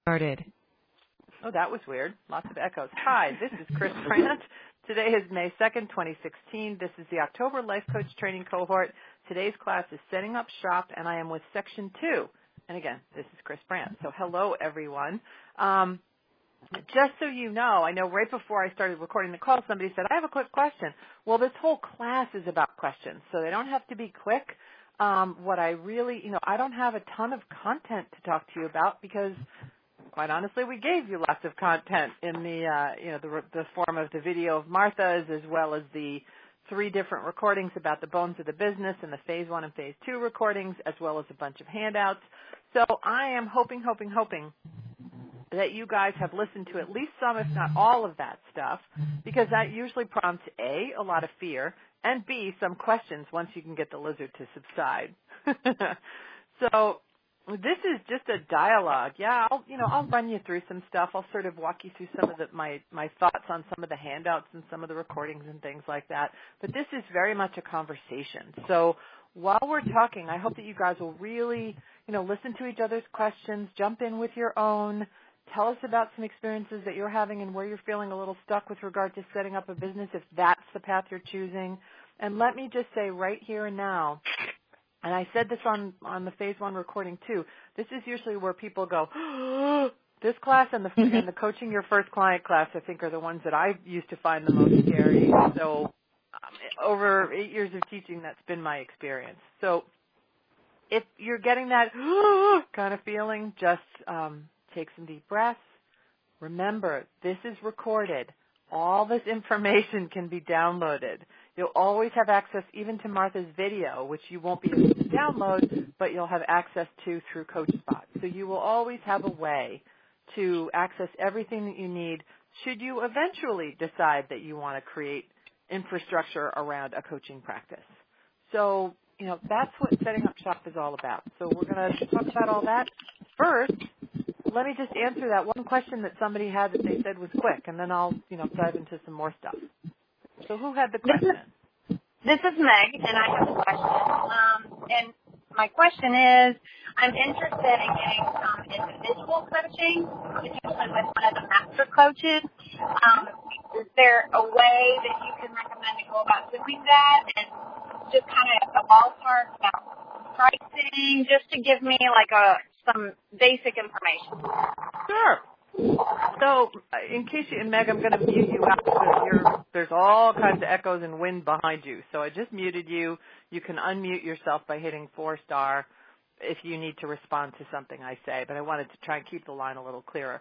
Started. Oh, that was weird. Lots of echoes. Hi, this is Chris Brandt. Today is May 2nd, 2016. This is the October Life Coach Training Cohort. Today's class is Setting Up Shop, and I am with Section 2. And again, this is Chris Brandt. So hello, everyone. Just so you know, I know right before I started recording the call, somebody said, I have a quick question. Well, this whole class is about questions, so they don't have to be quick. What I really, I don't have a ton of content to talk to you about because quite honestly, we gave you lots of content in the form of the video of Martha's as well as the 3 different recordings about the bones of the business and the Phase 1 and Phase 2 recordings as well as a bunch of handouts. So I am hoping that you guys have listened to at least some, if not all of that stuff, because that usually prompts A, a lot of fear, and B, some questions once you can get the lizard to subside. So this is just a dialogue. Yeah, I'll run you through some stuff. I'll sort of walk you through some of my thoughts on some of the handouts and some of the recordings and things like that. But this is very much a conversation. So while we're talking, I hope that you guys will really, listen to each other's questions, jump in with your own, tell us about some experiences that you're having and where you're feeling a little stuck with regard to setting up a business if that's the path you're choosing. And let me just say right here and now, and I said this on the Phase 1 recording too, this is usually where people go, this class and the Coaching Your First Client class, I think, are the ones that I used to find the most scary. So over 8 years of teaching, that's been my experience. So if you're getting that kind of feeling, just take some deep breaths. Remember, this is recorded. All this information can be downloaded. You'll always have access even to Martha's video, which you won't be able to download, but you'll have access to through CoachSpot. So you will always have a way to access everything that you need should you eventually decide that you want to create infrastructure around a coaching practice. So, that's what Setting Up Shop is all about. So we're going to talk about all that. First, let me just answer that one question that somebody had that they said was quick, and then I'll, dive into some more stuff. So who had the question? This is Meg, and I have a question. And my question is, I'm interested in getting some individual coaching, especially with one of the master coaches. Is there a way that you can recommend to go about doing that? And just kind of a ballpark about pricing, just to give me some basic information. Sure. So, in case and Meg, I'm going to mute you out because there's all kinds of echoes and wind behind you. So I just muted you. You can unmute yourself by hitting 4* if you need to respond to something I say. But I wanted to try and keep the line a little clearer.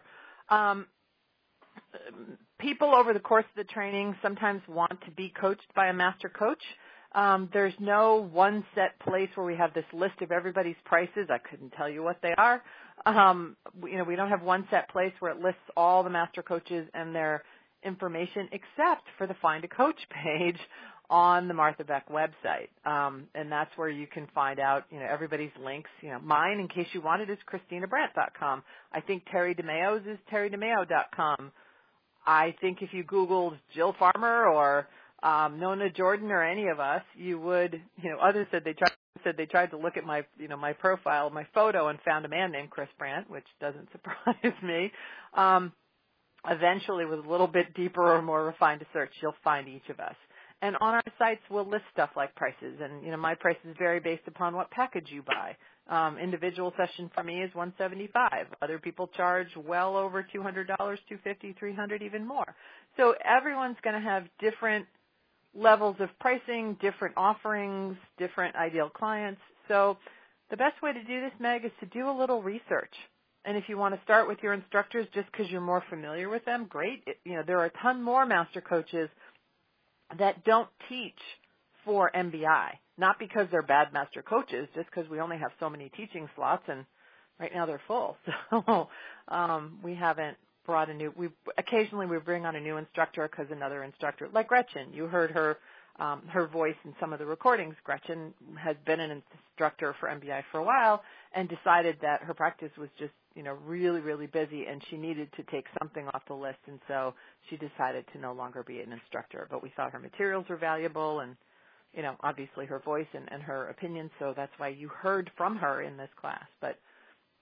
People over the course of the training sometimes want to be coached by a master coach. There's no one set place where we have this list of everybody's prices. I couldn't tell you what they are. We don't have one set place where it lists all the master coaches and their information except for the Find a Coach page on the Martha Beck website. And that's where you can find out, everybody's links. Mine, in case you want it, is ChristinaBrandt.com. I think Terry DeMayo's is TerryDeMayo.com. I think if you Googled Jill Farmer or Nona Jordan or any of us, you would, others said they tried to look at my, my profile, my photo, and found a man named Chris Brandt, which doesn't surprise me. Eventually, with a little bit deeper or more refined a search, you'll find each of us. And on our sites, we'll list stuff like prices, and my prices vary based upon what package you buy. Individual session for me is $175. Other people charge well over $200, $250, $300, even more. So everyone's going to have different levels of pricing, different offerings, different ideal clients. So the best way to do this, Meg, is to do a little research. And if you want to start with your instructors just because you're more familiar with them, great. There are a ton more master coaches that don't teach for MBI, not because they're bad master coaches, just because we only have so many teaching slots, and right now they're full. So we haven't brought occasionally we bring on a new instructor because another instructor, like Gretchen, you heard her voice in some of the recordings. Gretchen has been an instructor for MBI for a while and decided that her practice was just, really, really busy and she needed to take something off the list, and so she decided to no longer be an instructor. But we thought her materials were valuable and, obviously her voice and her opinion, so that's why you heard from her in this class. But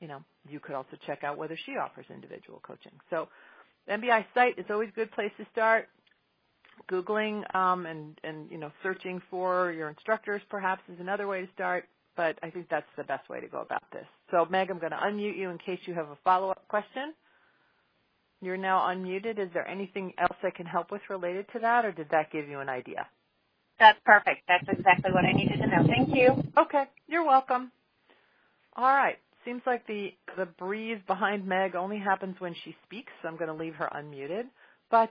you could also check out whether she offers individual coaching. So the MBI site is always a good place to start. Googling and searching for your instructors perhaps is another way to start, but I think that's the best way to go about this. So, Meg, I'm going to unmute you in case you have a follow-up question. You're now unmuted. Is there anything else I can help with related to that, or did that give you an idea? That's perfect. That's exactly what I needed to know. Thank you. Okay. You're welcome. All right. Seems like the breeze behind Meg only happens when she speaks, so I'm going to leave her unmuted. But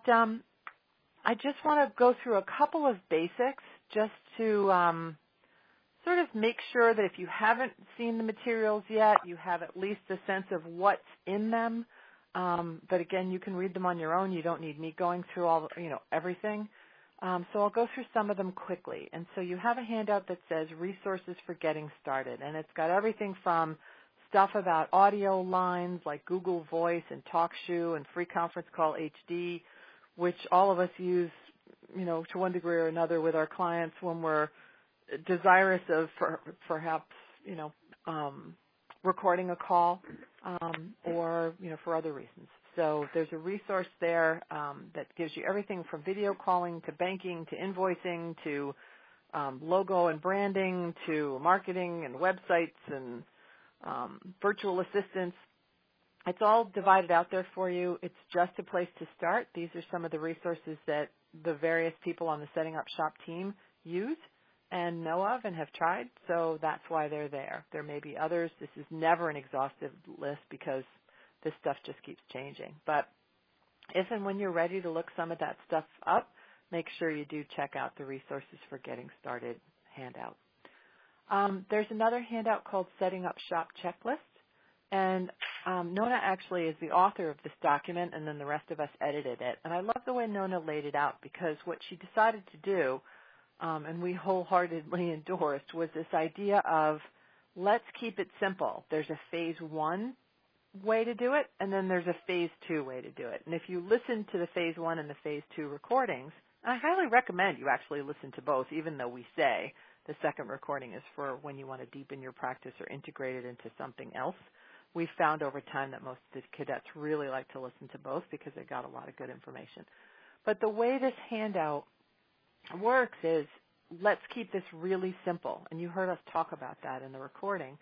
I just want to go through a couple of basics just to sort of make sure that if you haven't seen the materials yet, you have at least a sense of what's in them. But again, you can read them on your own. You don't need me going through all, everything. So I'll go through some of them quickly. And so you have a handout that says resources for getting started. And it's got everything from stuff about audio lines like Google Voice and TalkShoe and Free Conference Call HD, which all of us use, to one degree or another with our clients when we're desirous of perhaps, recording a call or, for other reasons. So there's a resource there that gives you everything from video calling to banking to invoicing to logo and branding to marketing and websites and virtual assistants. It's all divided out there for you. It's just a place to start. These are some of the resources that the various people on the Setting Up Shop team use and know of and have tried, so that's why they're there. There may be others. This is never an exhaustive list because this stuff just keeps changing. But if and when you're ready to look some of that stuff up, make sure you do check out the resources for getting started handout. There's another handout called Setting Up Shop Checklist. And Nona actually is the author of this document, and then the rest of us edited it. And I love the way Nona laid it out because what she decided to do, and we wholeheartedly endorsed, was this idea of let's keep it simple. There's a phase 1 way to do it, and then there's a phase 2 way to do it. And if you listen to the phase 1 and the phase 2 recordings, I highly recommend you actually listen to both, even though we say the second recording is for when you want to deepen your practice or integrate it into something else. We've found over time that most of the cadets really like to listen to both because they got a lot of good information. But the way this handout works is let's keep this really simple. And you heard us talk about that in the recording.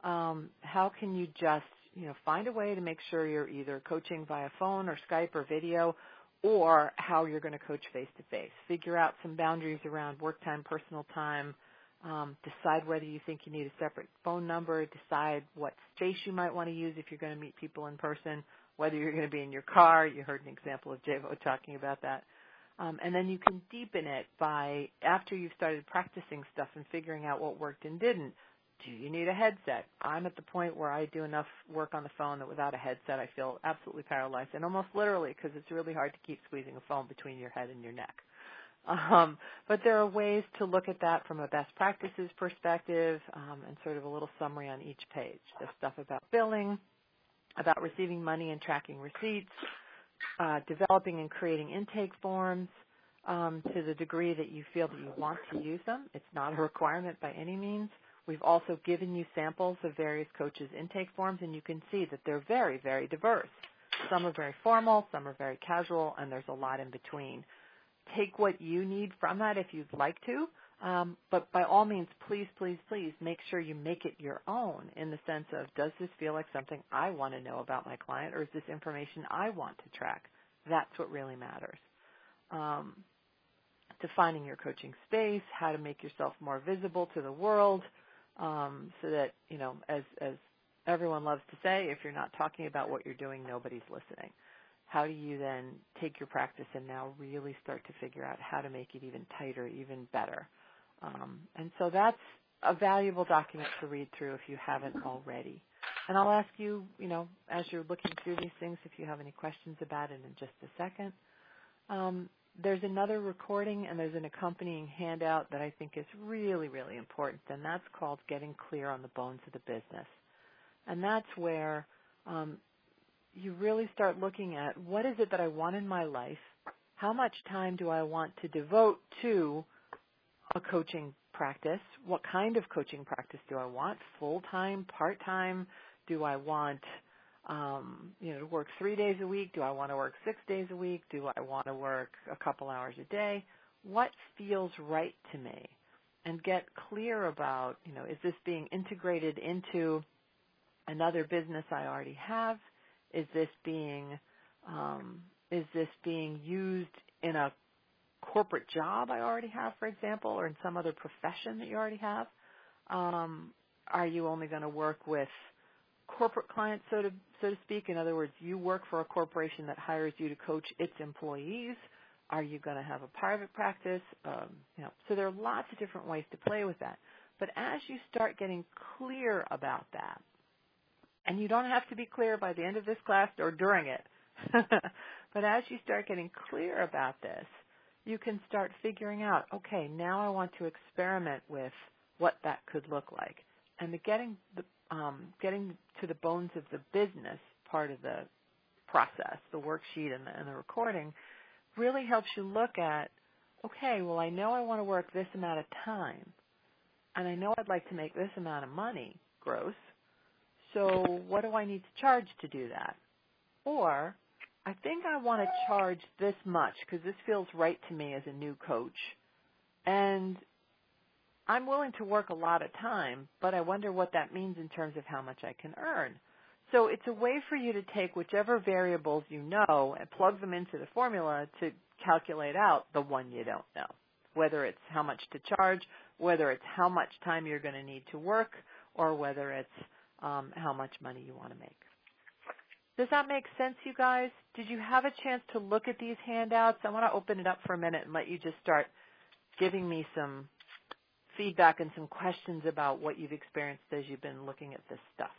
How can you just, find a way to make sure you're either coaching via phone or Skype or video, or how you're going to coach face-to-face. Figure out some boundaries around work time, personal time. Decide whether you think you need a separate phone number. Decide what space you might want to use if you're going to meet people in person, whether you're going to be in your car. You heard an example of Javo talking about that. And then you can deepen it by, after you've started practicing stuff and figuring out what worked and didn't, do you need a headset? I'm at the point where I do enough work on the phone that without a headset I feel absolutely paralyzed, and almost literally because it's really hard to keep squeezing a phone between your head and your neck. But there are ways to look at that from a best practices perspective and sort of a little summary on each page. There's stuff about billing, about receiving money and tracking receipts, developing and creating intake forms to the degree that you feel that you want to use them. It's not a requirement by any means. We've also given you samples of various coaches' intake forms, and you can see that they're very, very diverse. Some are very formal, some are very casual, and there's a lot in between. Take what you need from that if you'd like to, but by all means, please, please, please make sure you make it your own in the sense of, does this feel like something I want to know about my client, or is this information I want to track? That's what really matters. Defining your coaching space, how to make yourself more visible to the world, so that, as everyone loves to say, if you're not talking about what you're doing, nobody's listening. How do you then take your practice and now really start to figure out how to make it even tighter, even better? And so that's a valuable document to read through if you haven't already. And I'll ask you, as you're looking through these things, if you have any questions about it in just a second. There's another recording and there's an accompanying handout that I think is really, really important, and that's called Getting Clear on the Bones of the Business. And that's where you really start looking at what is it that I want in my life, how much time do I want to devote to a coaching practice, what kind of coaching practice do I want, full-time, part-time, Do I want, to work 3 days a week? Do I want to work 6 days a week? Do I want to work a couple hours a day? What feels right to me? And get clear about, is this being integrated into another business I already have? Is this being used in a corporate job I already have, for example, or in some other profession that you already have? Are you only going to work with corporate clients, so to speak? In other words, you work for a corporation that hires you to coach its employees. Are you going to have a private practice? So there are lots of different ways to play with that. But as you start getting clear about that, and you don't have to be clear by the end of this class or during it, but as you start getting clear about this, you can start figuring out, okay, now I want to experiment with what that could look like. And getting to the bones of the business part of the process, the worksheet and the recording, really helps you look at, okay, well, I know I want to work this amount of time, and I know I'd like to make this amount of money, gross, so what do I need to charge to do that? Or I think I want to charge this much because this feels right to me as a new coach, and I'm willing to work a lot of time, but I wonder what that means in terms of how much I can earn. So it's a way for you to take whichever variables you know and plug them into the formula to calculate out the one you don't know, whether it's how much to charge, whether it's how much time you're going to need to work, or whether it's how much money you want to make. Does that make sense, you guys? Did you have a chance to look at these handouts? I want to open it up for a minute and let you just start giving me some feedback and some questions about what you've experienced as you've been looking at this stuff.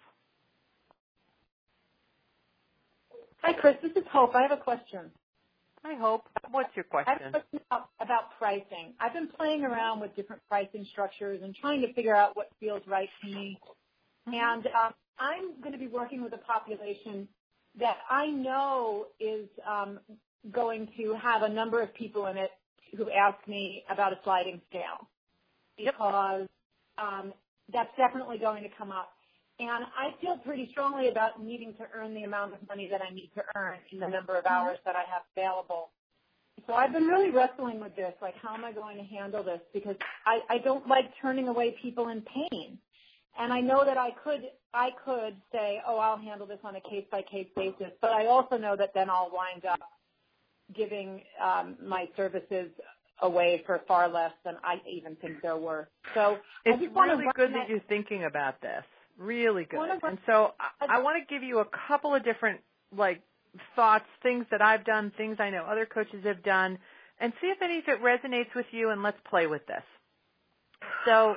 Hi, Chris. This is Hope. I have a question. Hi, Hope. What's your question? I have a question about pricing. I've been playing around with different pricing structures and trying to figure out what feels right to me. Mm-hmm. And I'm going to be working with a population that I know is going to have a number of people in it who ask me about a sliding scale, because that's definitely going to come up. And I feel pretty strongly about needing to earn the amount of money that I need to earn in the number of hours that I have available. So I've been really wrestling with this, like, how am I going to handle this? Because I don't like turning away people in pain. And I know that I could say, oh, I'll handle this on a case-by-case basis, but I also know that then I'll wind up giving my services away for far less than I even think they're worth. So it's really good that you're thinking about this. Really good. And so I want to give you a couple of different, thoughts, things that I've done, things I know other coaches have done, and see if any of it resonates with you, and let's play with this. So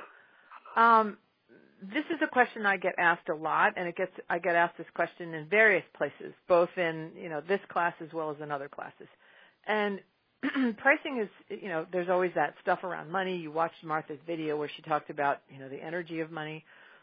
this is a question I get asked a lot, and I get asked this question in various places, both in, this class as well as in other classes. And pricing is, there's always that stuff around money. You watched Martha's video where she talked about, the energy of money.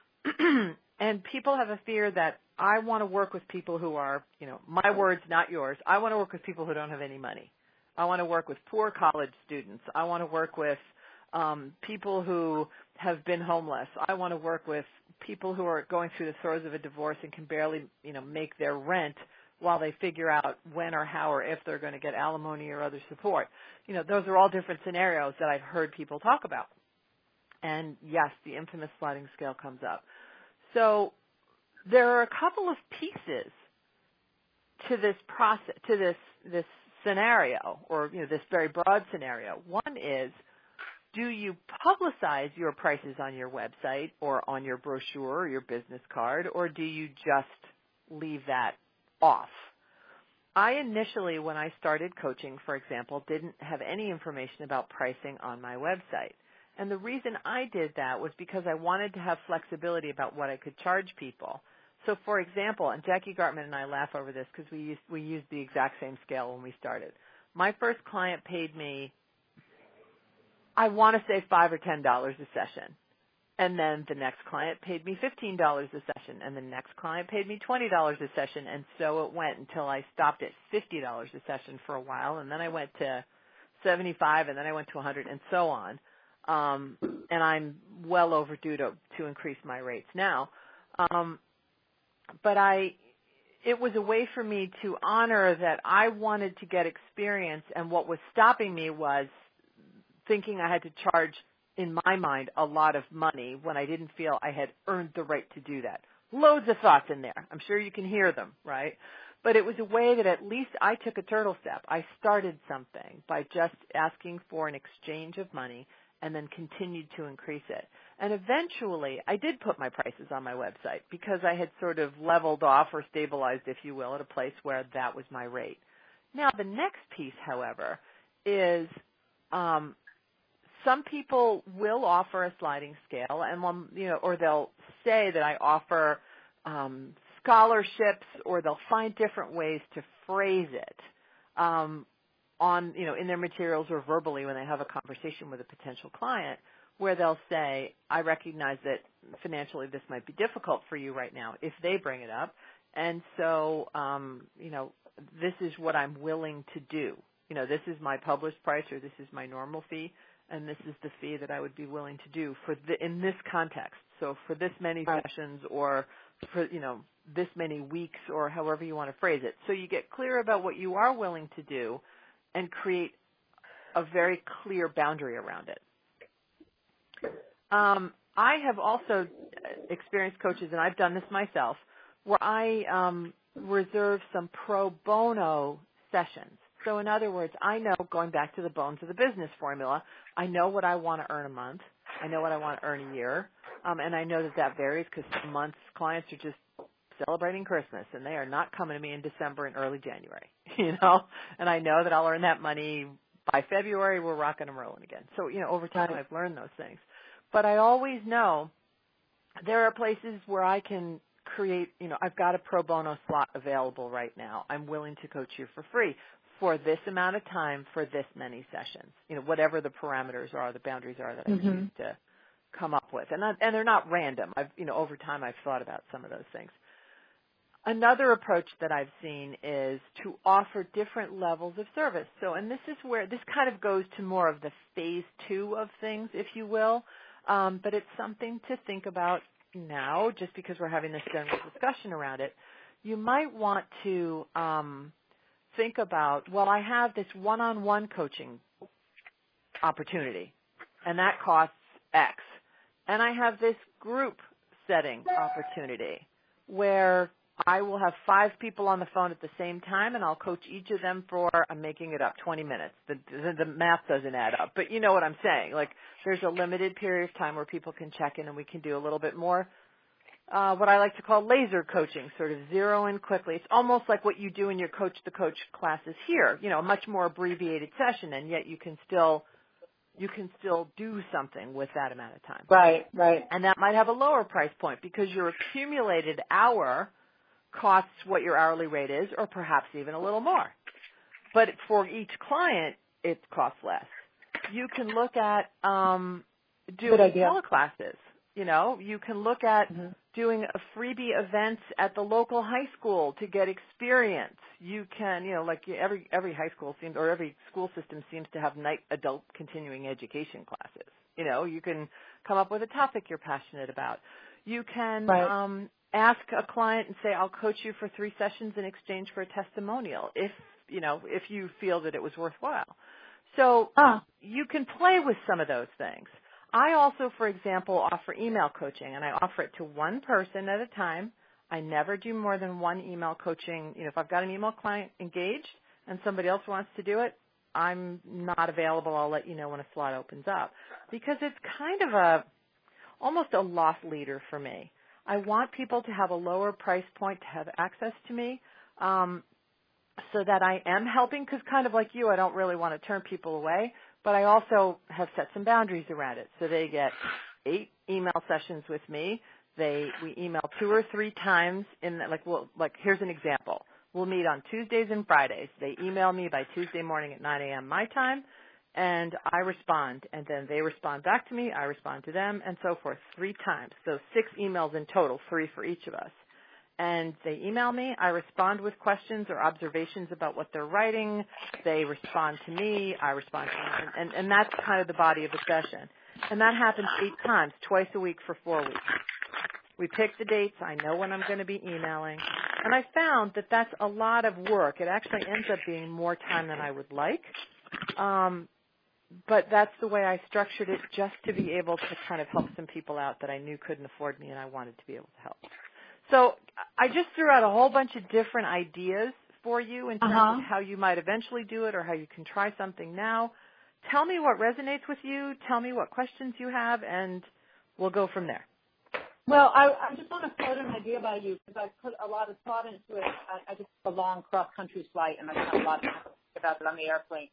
And people have a fear that I want to work with people who are, my words, not yours. I want to work with people who don't have any money. I want to work with poor college students. I want to work with people who have been homeless. I want to work with people who are going through the throes of a divorce and can barely, make their rent while they figure out when or how or if they're going to get alimony or other support. Those are all different scenarios that I've heard people talk about. And yes, the infamous sliding scale comes up. So there are a couple of pieces to this process, to this scenario, or this very broad scenario. One is, do you publicize your prices on your website or on your brochure or your business card, or do you just leave that off? I initially, when I started coaching, for example, didn't have any information about pricing on my website. And the reason I did that was because I wanted to have flexibility about what I could charge people. So, for example, and Jackie Gartman and I laugh over this because we used the exact same scale when we started. My first client paid me, I want to say $5 or $10 a session. And then the next client paid me $15 a session. And the next client paid me $20 a session. And so it went until I stopped at $50 a session for a while. And then I went to $75, and then I went to $100, and so on. And I'm well overdue to increase my rates now. but it was a way for me to honor that I wanted to get experience, and what was stopping me was thinking I had to charge, in my mind, a lot of money when I didn't feel I had earned the right to do that. Loads of thoughts in there. I'm sure you can hear them, right? But it was a way that at least I took a turtle step. I started something by just asking for an exchange of money and then continued to increase it. And eventually, I did put my prices on my website because I had sort of leveled off or stabilized, if you will, at a place where that was my rate. Now, the next piece, however, is some people will offer a sliding scale, and or they'll say that I offer scholarships, or they'll find different ways to phrase it in their materials or verbally when they have a conversation with a potential client, where they'll say, I recognize that financially this might be difficult for you right now, if they bring it up, and so this is what I'm willing to do. This is my published price, or this is my normal fee, and this is the fee that I would be willing to do in this context. So for this many sessions, or for this many weeks, or however you want to phrase it. So you get clear about what you are willing to do and create a very clear boundary around it. I have also experienced coaches, and I've done this myself, where I reserve some pro bono sessions. So in other words, I know, going back to the bones of the business formula, I know what I want to earn a month. I know what I want to earn a year. And I know that varies because some months clients are just celebrating Christmas, and they are not coming to me in December and early January, and I know that I'll earn that money by February. We're rocking and rolling again. So, over time I've learned those things. But I always know there are places where I can create, I've got a pro bono slot available right now. I'm willing to coach you for free for this amount of time for this many sessions, whatever the parameters are, the boundaries are that I choose to come up with. And they're not random. Over time I've thought about some of those things. Another approach that I've seen is to offer different levels of service. So, and this is where this kind of goes to more of the phase 2 of things, if you will. But it's something to think about now, just because we're having this general discussion around it. You might want to think about, well, I have this one-on-one coaching opportunity, and that costs X. And I have this group setting opportunity where I will have 5 people on the phone at the same time, and I'll coach each of them for, I'm making it up, 20 minutes. The math doesn't add up, but you know what I'm saying. Like, there's a limited period of time where people can check in, and we can do a little bit more, what I like to call laser coaching, sort of zero in quickly. It's almost like what you do in your Coach the Coach classes here, a much more abbreviated session, and yet you can still do something with that amount of time. Right. And that might have a lower price point because your accumulated hour costs what your hourly rate is, or perhaps even a little more. But for each client, it costs less. You can look at doing teleclasses. You can look at doing a freebie events at the local high school to get experience. You can, like every high school seems, or every school system seems to have night adult continuing education classes. You can come up with a topic you're passionate about. You can ask a client and say, I'll coach you for 3 sessions in exchange for a testimonial if you feel that it was worthwhile. So you can play with some of those things. I also, for example, offer email coaching, and I offer it to one person at a time. I never do more than one email coaching. If I've got an email client engaged and somebody else wants to do it, I'm not available. I'll let you know when a slot opens up, because it's kind of almost a loss leader for me. I want people to have a lower price point to have access to me, so that I am helping, because kind of like you, I don't really want to turn people away, but I also have set some boundaries around it. So they get 8 email sessions with me. We email 2 or 3 times here's an example. We'll meet on Tuesdays and Fridays. They email me by Tuesday morning at 9 a.m. my time, and I respond, and then they respond back to me, I respond to them, and so forth, 3 times. So 6 emails in total, 3 for each of us. And they email me, I respond with questions or observations about what they're writing, they respond to me, I respond to them, and that's kind of the body of the session. And that happens 8 times, twice a week for 4 weeks. We pick the dates. I know when I'm going to be emailing. And I found that that's a lot of work. It actually ends up being more time than I would like. But that's the way I structured it, just to be able to kind of help some people out that I knew couldn't afford me and I wanted to be able to help. So I just threw out a whole bunch of different ideas for you in terms of how you might eventually do it or how you can try something now. Tell me what resonates with you. Tell me what questions you have, and we'll go from there. Well, I just want to float an idea by you because I put a lot of thought into it. I just took a long cross-country flight, and I spent a lot of time about it on the airplane.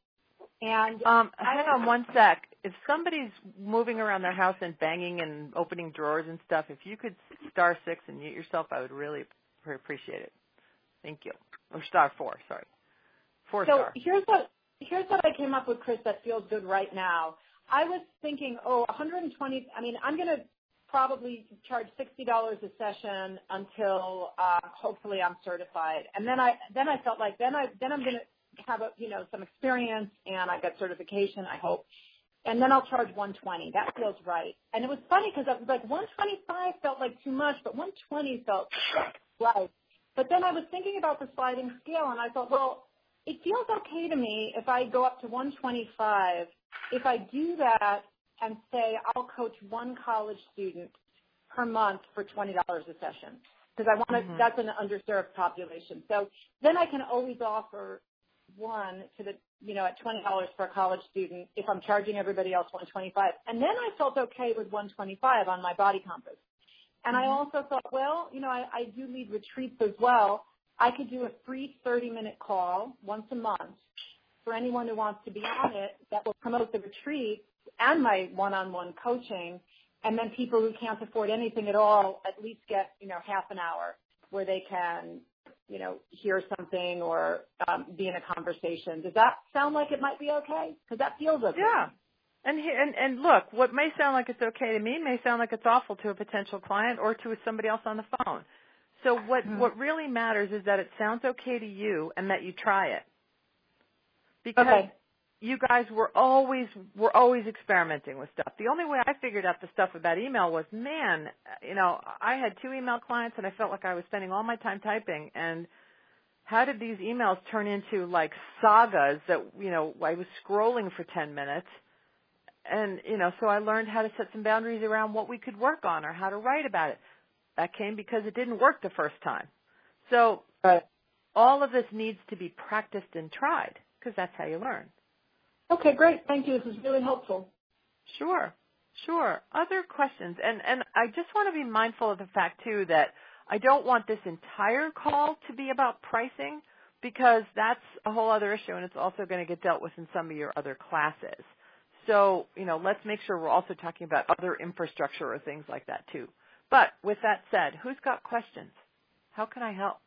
And hang on one sec. If somebody's moving around their house and banging and opening drawers and stuff, if you could *6 and mute yourself, I would really appreciate it. Thank you. Or *4, sorry. 4 star. So here's what I came up with, Chris, that feels good right now. I was thinking, 120. I mean, I'm going to probably charge $60 a session until hopefully I'm certified, and then I felt like then I'm going to have some experience and I got certification, I hope, and then I'll charge $120. That feels right. And it was funny because I was like $125 felt like too much, but $120 felt right. But then I was thinking about the sliding scale, and I thought, well, it feels okay to me if I go up to $125. If I do that and say I'll coach one college student per month for $20 a session, because I want to. That's an underserved population. So then I can always offer one to the at $20 for a college student if I'm charging everybody else $125. And then I felt okay with $125 on my Body Compass. And I also thought, well, I do lead retreats as well. I could do a free 30-minute call once a month for anyone who wants to be on it that will promote the retreat and my one-on-one coaching. And then people who can't afford anything at all at least get, half an hour where they can, hear something or be in a conversation. Does that sound like it might be okay? Because that feels okay. Yeah. And look, what may sound like it's okay to me may sound like it's awful to a potential client or to somebody else on the phone. So what really matters is that it sounds okay to you and that you try it. Because you guys were always experimenting with stuff. The only way I figured out the stuff with that email was, I had 2 email clients and I felt like I was spending all my time typing. And how did these emails turn into like sagas that, I was scrolling for 10 minutes. And, so I learned how to set some boundaries around what we could work on or how to write about it. That came because it didn't work the first time. So all of this needs to be practiced and tried because that's how you learn. Okay, great. Thank you. This is really helpful. Sure. Other questions? And I just want to be mindful of the fact, too, that I don't want this entire call to be about pricing because that's a whole other issue, and it's also going to get dealt with in some of your other classes. So, let's make sure we're also talking about other infrastructure or things like that, too. But with that said, who's got questions? How can I help?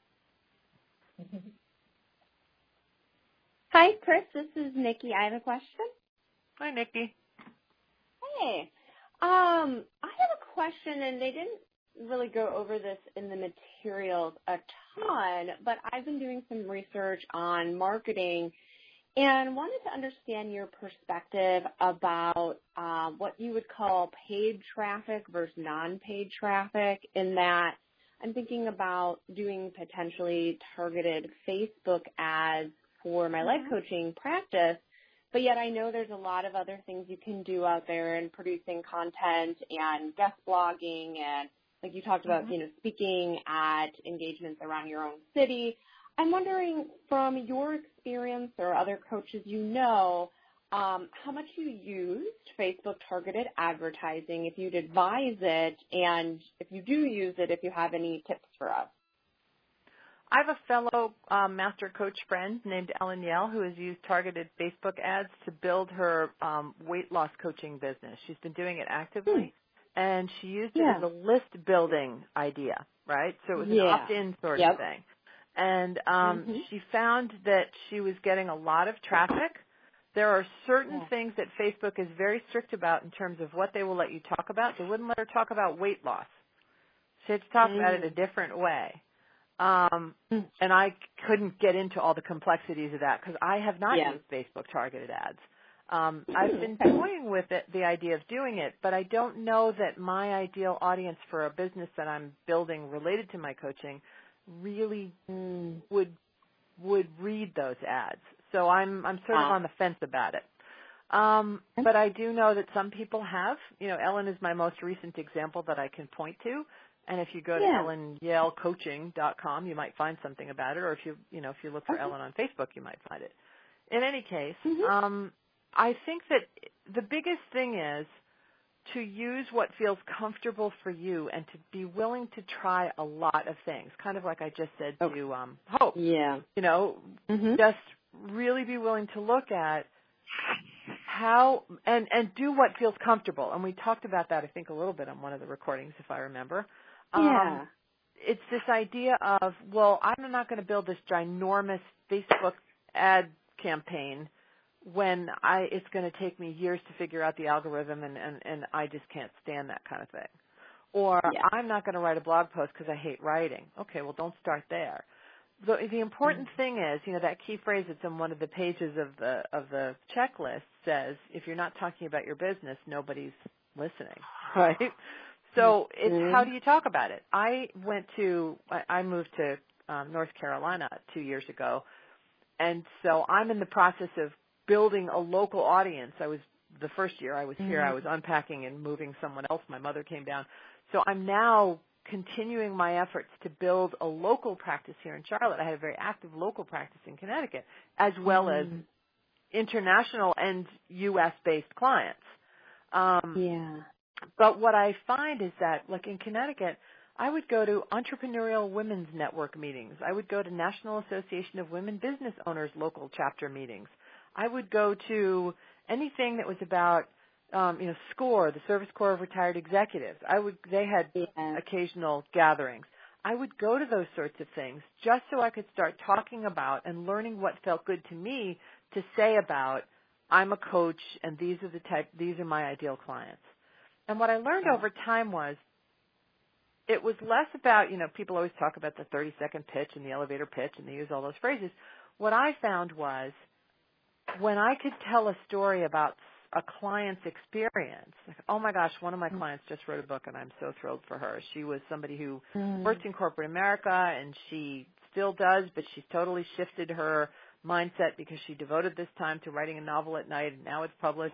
Hi, Chris. This is Nikki. I have a question. Hi, Nikki. Hey. I have a question, and they didn't really go over this in the materials a ton, but I've been doing some research on marketing and wanted to understand your perspective about what you would call paid traffic versus non-paid traffic, in that I'm thinking about doing potentially targeted Facebook ads for my life coaching practice, but yet I know there's a lot of other things you can do out there in producing content and guest blogging and, like you talked about, speaking at engagements around your own city. I'm wondering, from your experience or other coaches how much you used Facebook targeted advertising, if you'd advise it, and if you do use it, if you have any tips for us. I have a fellow master coach friend named Ellen Yale who has used targeted Facebook ads to build her weight loss coaching business. She's been doing it actively, and she used it as a list building idea, right? So it was an opt-in sort of thing. And she found that she was getting a lot of traffic. There are certain things that Facebook is very strict about in terms of what they will let you talk about. They wouldn't let her talk about weight loss. She had to talk about it a different way. And I couldn't get into all the complexities of that because I have not used Facebook targeted ads. I've been toying with it, the idea of doing it, but I don't know that my ideal audience for a business that I'm building related to my coaching really would read those ads. So I'm sort of on the fence about it. But I do know that some people have. Ellen is my most recent example that I can point to. And if you go to EllenYaleCoaching.com, you might find something about it. Or if you look for Ellen on Facebook, you might find it. In any case, I think that the biggest thing is to use what feels comfortable for you and to be willing to try a lot of things, kind of like I just said to Hope. Yeah. Just really be willing to look at how and do what feels comfortable. And we talked about that, I think, a little bit on one of the recordings, if I remember. Yeah. It's this idea of, well, I'm not going to build this ginormous Facebook ad campaign when it's going to take me years to figure out the algorithm and I just can't stand that kind of thing. Or I'm not going to write a blog post because I hate writing. Okay, well, don't start there. The important thing is, that key phrase that's on one of the pages of the checklist says, if you're not talking about your business, nobody's listening, right? So it's how do you talk about it? I moved to North Carolina 2 years ago, and so I'm in the process of building a local audience. The first year I was here, I was unpacking and moving someone else. My mother came down. So I'm now continuing my efforts to build a local practice here in Charlotte. I had a very active local practice in Connecticut, as well as international and U.S.-based clients. But what I find is that, like in Connecticut, I would go to Entrepreneurial Women's Network meetings. I would go to National Association of Women Business Owners local chapter meetings. I would go to anything that was about, SCORE, the Service Corps of Retired Executives. They had occasional gatherings. I would go to those sorts of things just so I could start talking about and learning what felt good to me to say about, I'm a coach and these are my ideal clients. And what I learned over time was, it was less about, people always talk about the 30-second pitch and the elevator pitch, and they use all those phrases. What I found was, when I could tell a story about a client's experience, like, oh my gosh, one of my clients just wrote a book and I'm so thrilled for her. She was somebody who worked in corporate America and she still does, but she's totally shifted her mindset because she devoted this time to writing a novel at night and now it's published.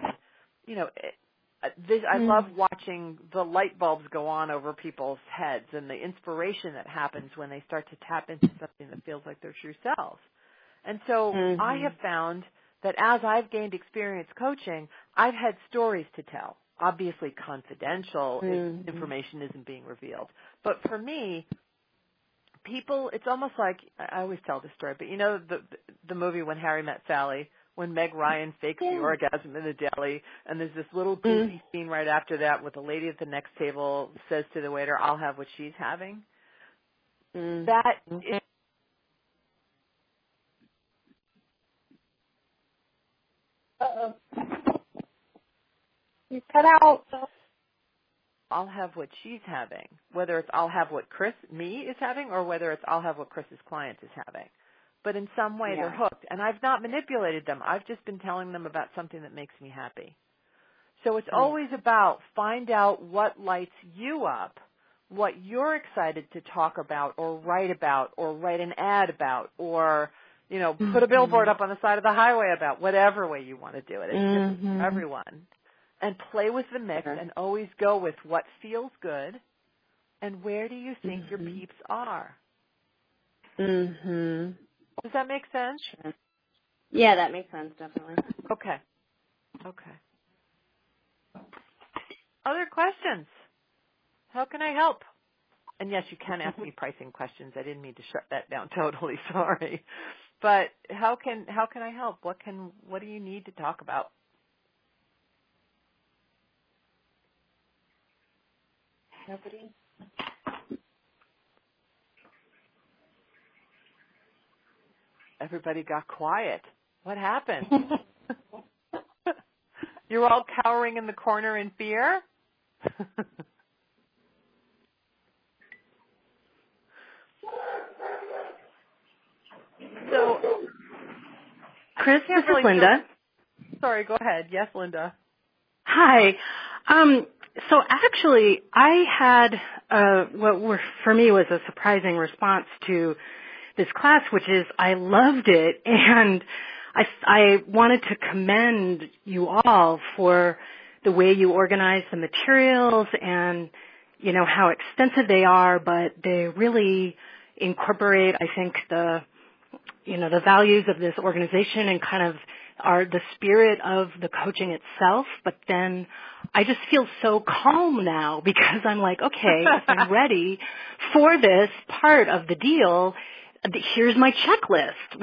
I love watching the light bulbs go on over people's heads and the inspiration that happens when they start to tap into something that feels like their true selves. And so I have found that as I've gained experience coaching, I've had stories to tell. Obviously confidential information isn't being revealed. But for me, people, it's almost like, I always tell this story, but the movie When Harry Met Sally, when Meg Ryan fakes the orgasm in the deli, and there's this little goofy scene right after that with the lady at the next table says to the waiter, I'll have what she's having. That is, You cut out. I'll have what she's having, whether it's I'll have what me is having, or whether it's I'll have what Chris's client is having. But in some way they're hooked. And I've not manipulated them. I've just been telling them about something that makes me happy. So it's always about find out what lights you up, what you're excited to talk about or write an ad about or, put a billboard up on the side of the highway about, whatever way you want to do it. It's different for everyone. And play with the mix and always go with what feels good and where do you think your peeps are. Does that make sense? Sure. Yeah, that makes sense, definitely. Okay. Other questions? How can I help? And yes, you can ask me pricing questions. I didn't mean to shut that down totally, sorry. But how can I help? What do you need to talk about? Nobody? Everybody got quiet. What happened? You're all cowering in the corner in fear? Chris, this is Linda. Sorry, go ahead. Yes, Linda. Hi. So actually, I had for me was a surprising response to this class, which is I loved it, and I wanted to commend you all for the way you organize the materials and, you know, how extensive they are, but they really incorporate, I think, the values of this organization and kind of are the spirit of the coaching itself. But then I just feel so calm now because I'm like, okay, if I'm ready for this part of the deal, here's my checklist.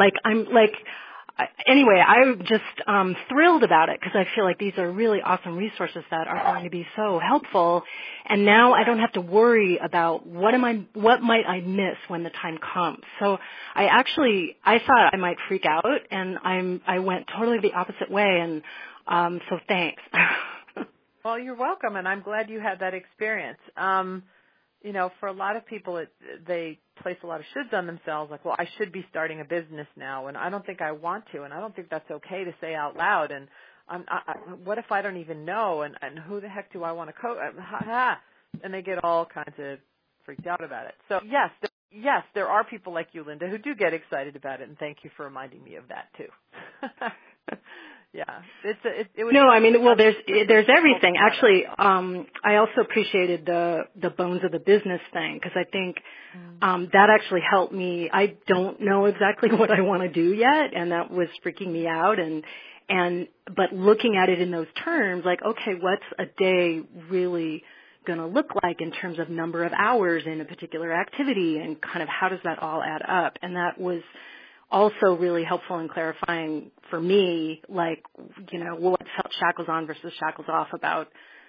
Anyway, I'm just thrilled about it because I feel like these are really awesome resources that are going to be so helpful. And now I don't have to worry about what might I miss when the time comes. So I thought I might freak out, and I went totally the opposite way. And so thanks. Well, you're welcome, and I'm glad you had that experience. You know, for a lot of people, they place a lot of shoulds on themselves, like, well, I should be starting a business now, and I don't think I want to, and I don't think that's okay to say out loud, and what if I don't even know, and who the heck do I want to coach? And they get all kinds of freaked out about it. So, yes, there are people like you, Linda, who do get excited about it, and thank you for reminding me of that, too. Yeah, there's everything. Actually, I also appreciated the bones of the business thing because I think that actually helped me. I don't know exactly what I want to do yet, and that was freaking me out. But looking at it in those terms, like, okay, what's a day really going to look like in terms of number of hours in a particular activity, and kind of how does that all add up? And that was also really helpful in clarifying for me, like, you know, what's shackles on versus shackles off about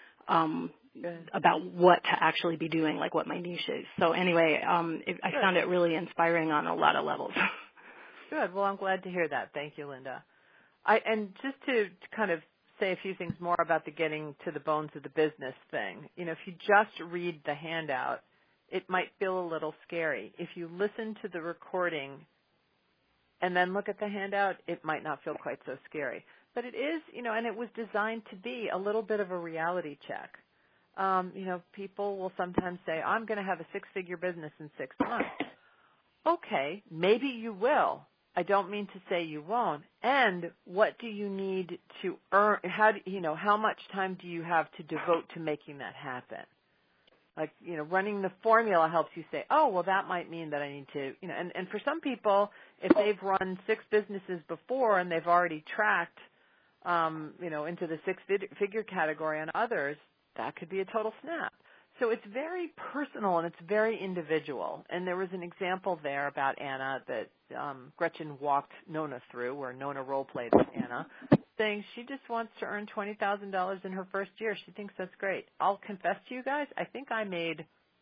what to actually be doing, like what my niche is. So anyway, I found it really inspiring on a lot of levels. Good. Well, I'm glad to hear that. Thank you, Linda. And just to kind of say a few things more about the getting to the bones of the business thing. You know, if you just read the handout, it might feel a little scary. If you listen to the recording and then look at the handout, it might not feel quite so scary. But it is, you know, and it was designed to be a little bit of a reality check. You know, people will sometimes say, I'm going to have a six-figure business in 6 months. Okay, maybe you will. I don't mean to say you won't. And what do you need to earn? How much time do you have to devote to making that happen? Like, you know, running the formula helps you say, oh, well, that might mean that I need to, you know, and for some people, if they've run 6 businesses before and they've already tracked, you know, into the six-figure category on others, that could be a total snap. So it's very personal and it's very individual. And there was an example there about Anna that Gretchen walked Nona through, where Nona role-played with Anna, saying she just wants to earn $20,000 in her first year. She thinks that's great. I'll confess to you guys, I think I made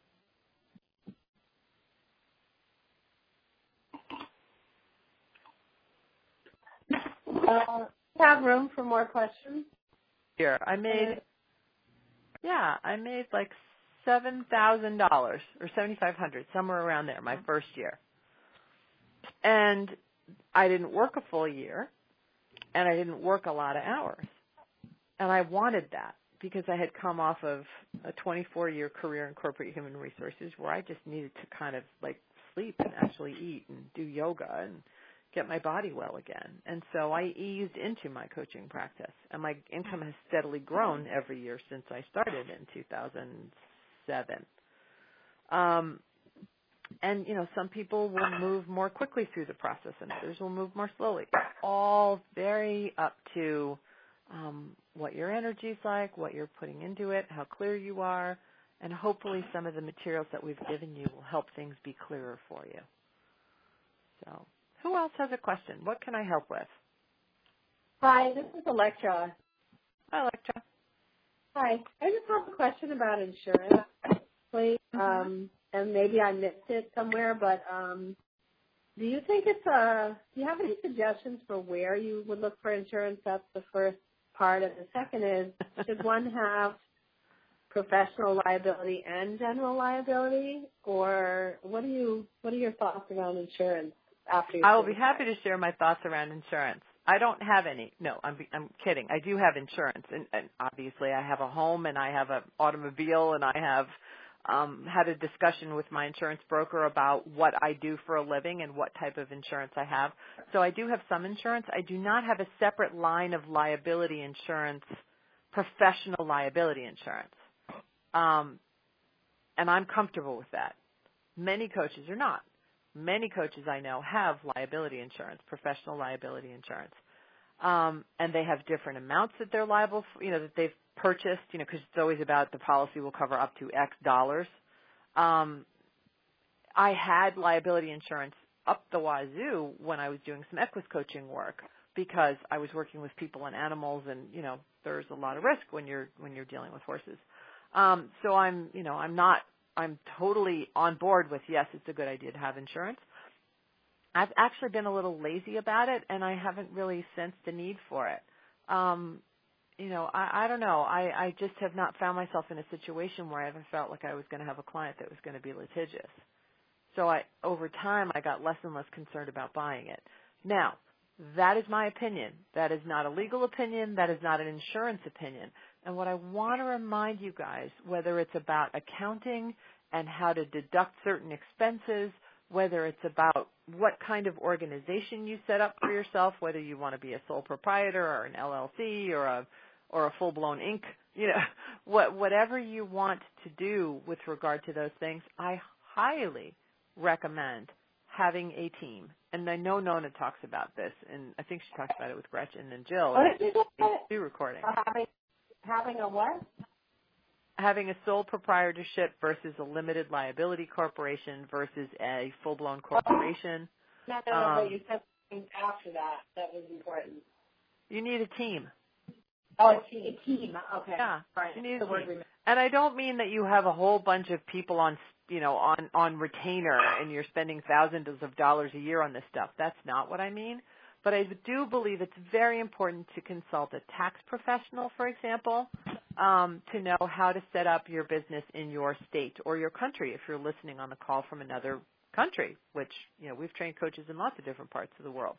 have room for more questions? here. I made like $7,000 or $7,500, somewhere around there, my first year. And I didn't work a full year, and I didn't work a lot of hours. And I wanted that because I had come off of a 24-year career in corporate human resources where I just needed to kind of like sleep and actually eat and do yoga and get my body well again. And so I eased into my coaching practice, and my income has steadily grown every year since I started in 2007. And, you know, some people will move more quickly through the process and others will move more slowly. It's all very up to what your energy's like, what you're putting into it, how clear you are, and hopefully some of the materials that we've given you will help things be clearer for you. So who else has a question? What can I help with? Hi, this is Electra. Hi, Electra. Hi. I just have a question about insurance, please. And maybe I missed it somewhere, but do you think do you have any suggestions for where you would look for insurance? That's the first part. And the second is, should one have professional liability and general liability? Or what are your thoughts around insurance after you? I will be happy to share my thoughts around insurance. I don't have any. No, I'm kidding. I do have insurance, and obviously I have a home and I have an automobile, and I have had a discussion with my insurance broker about what I do for a living and what type of insurance I have. So I do have some insurance. I do not have a separate line of liability insurance, professional liability insurance. And I'm comfortable with that. Many coaches are not. Many coaches I know have liability insurance, professional liability insurance. And they have different amounts that they're liable for, that they've purchased, because it's always about the policy will cover up to X dollars. I had liability insurance up the wazoo when I was doing some Equus coaching work because I was working with people and animals, and there's a lot of risk when you're dealing with horses. So I'm totally on board with, yes, it's a good idea to have insurance. I've actually been a little lazy about it, and I haven't really sensed the need for it. I don't know. I just have not found myself in a situation where I haven't felt like I was going to have a client that was going to be litigious. So over time, I got less and less concerned about buying it. Now, that is my opinion. That is not a legal opinion. That is not an insurance opinion. And what I want to remind you guys, whether it's about accounting and how to deduct certain expenses, whether it's about what kind of organization you set up for yourself, whether you want to be a sole proprietor or an LLC or a full-blown Inc., whatever you want to do with regard to those things, I highly recommend having a team. And I know Nona talks about this, and I think she talks about it with Gretchen and Jill in the recording. Having a what? Having a sole proprietorship versus a limited liability corporation versus a full-blown corporation. No, but you said something after that was important. You need a team. Oh, a team. Okay. Yeah, right. You need a team. And I don't mean that you have a whole bunch of people on retainer and you're spending thousands of dollars a year on this stuff. That's not what I mean. But I do believe it's very important to consult a tax professional, for example, to know how to set up your business in your state or your country if you're listening on the call from another country, which, we've trained coaches in lots of different parts of the world.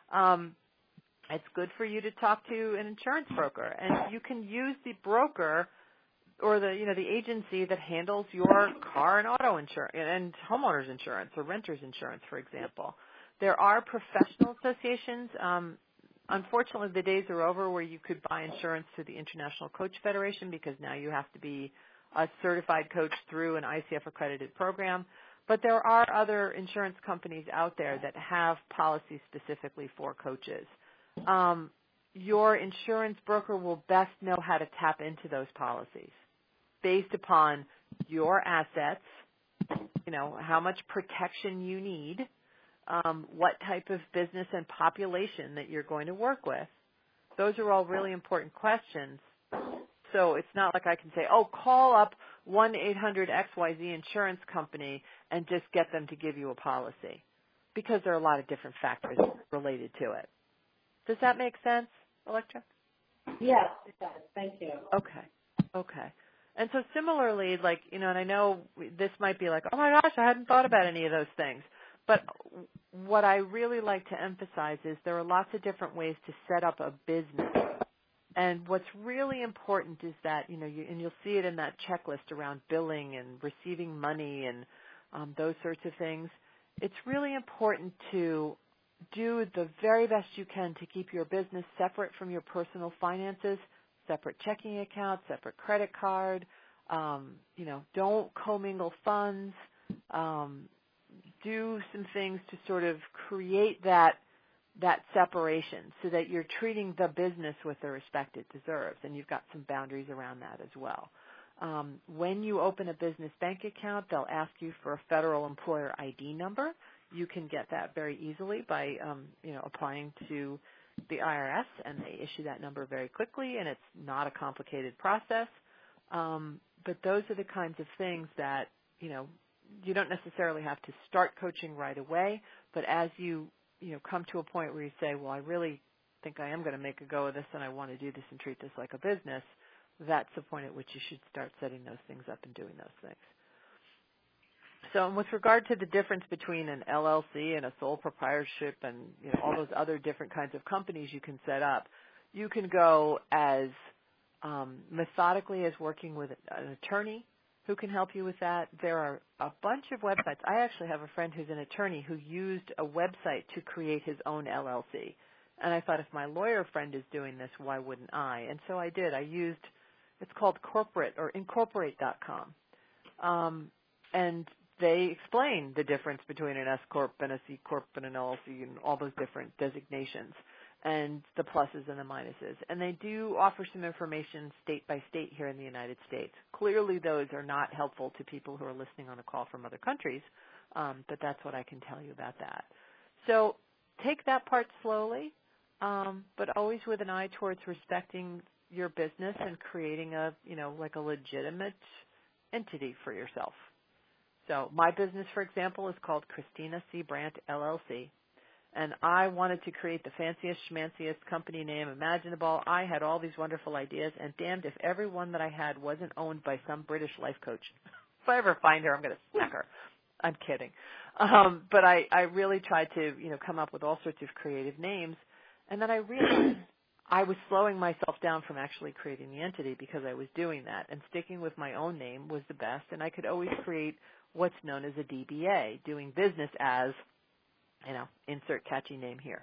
It's good for you to talk to an insurance broker, and you can use the broker or the agency that handles your car and auto insurance and homeowners insurance or renters insurance, for example. There are professional associations. Unfortunately, the days are over where you could buy insurance through the International Coach Federation because now you have to be a certified coach through an ICF-accredited program. But there are other insurance companies out there that have policies specifically for coaches. Your insurance broker will best know how to tap into those policies based upon your assets, how much protection you need, what type of business and population that you're going to work with. Those are all really important questions. So it's not like I can say, call up 1-800-XYZ insurance company and just get them to give you a policy, because there are a lot of different factors related to it. Does that make sense, Electra? Yes, it does. Thank you. Okay. And so similarly, and I know this might be like, oh my gosh, I hadn't thought about any of those things. But what I really like to emphasize is there are lots of different ways to set up a business. And what's really important is that, and you'll see it in that checklist around billing and receiving money and those sorts of things. It's really important to do the very best you can to keep your business separate from your personal finances, separate checking account, separate credit card. Don't commingle funds. Do some things to sort of create that separation so that you're treating the business with the respect it deserves, and you've got some boundaries around that as well. When you open a business bank account, they'll ask you for a federal employer ID number. You can get that very easily by applying to the IRS, and they issue that number very quickly, and it's not a complicated process. But those are the kinds of things that, you don't necessarily have to start coaching right away, but as you come to a point where you say, well, I really think I am going to make a go of this and I want to do this and treat this like a business, that's the point at which you should start setting those things up and doing those things. So with regard to the difference between an LLC and a sole proprietorship and all those other different kinds of companies you can set up, you can go as methodically as working with an attorney who can help you with that. There are a bunch of websites. I actually have a friend who's an attorney who used a website to create his own LLC. And I thought, if my lawyer friend is doing this, why wouldn't I? And so I did. I used, it's called Corporate or Incorporate.com. And they explain the difference between an S Corp and a C Corp and an LLC and all those different designations and the pluses and the minuses. And they do offer some information state by state here in the United States. Clearly those are not helpful to people who are listening on a call from other countries, but that's what I can tell you about that. So take that part slowly, but always with an eye towards respecting your business and creating a, like a legitimate entity for yourself. So my business, for example, is called Christina C. Brandt, LLC. And I wanted to create the fanciest, schmanciest company name imaginable. I had all these wonderful ideas, and damned if every one that I had wasn't owned by some British life coach. If I ever find her, I'm going to smack her. I'm kidding. But I really tried to, come up with all sorts of creative names. And then I realized I was slowing myself down from actually creating the entity because I was doing that. And sticking with my own name was the best. And I could always create what's known as a DBA, doing business as, insert catchy name here.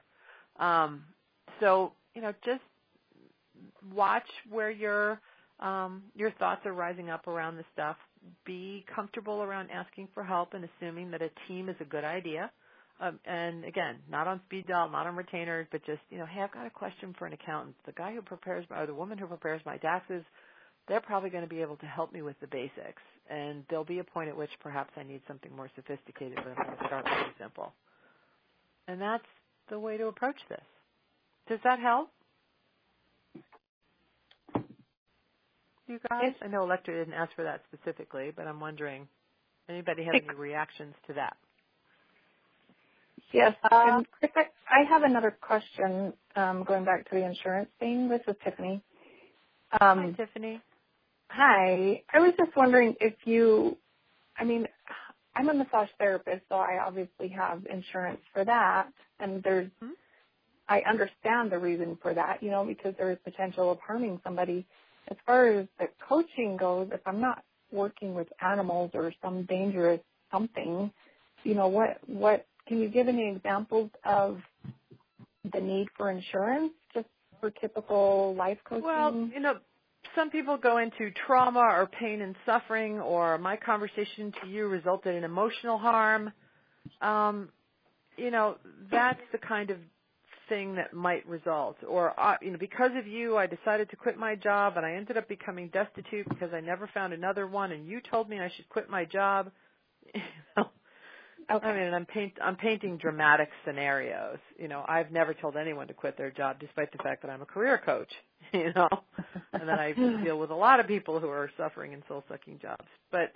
So, just watch where your thoughts are rising up around this stuff. Be comfortable around asking for help and assuming that a team is a good idea. And again, not on speed dial, not on retainer, but just, hey, I've got a question for an accountant. The guy who prepares or the woman who prepares my taxes, they're probably going to be able to help me with the basics. And there'll be a point at which perhaps I need something more sophisticated, but I'm going to start pretty simple. And that's the way to approach this. Does that help? You guys? I know Electra didn't ask for that specifically, but I'm wondering, anybody have any reactions to that? Yes. And Chris, I have another question going back to the insurance thing. This is Tiffany. Hi, Tiffany. Hi. I was just wondering if I'm a massage therapist, so I obviously have insurance for that. And I understand the reason for that, because there is potential of harming somebody. As far as the coaching goes, if I'm not working with animals or some dangerous something, what can you give any examples of the need for insurance just for typical life coaching? Well, some people go into trauma or pain and suffering, or my conversation to you resulted in emotional harm. That's the kind of thing that might result. Or, because of you, I decided to quit my job, and I ended up becoming destitute because I never found another one, and you told me I should quit my job. Okay. I'm painting dramatic scenarios. I've never told anyone to quit their job, despite the fact that I'm a career coach, and then I deal with a lot of people who are suffering in soul-sucking jobs. But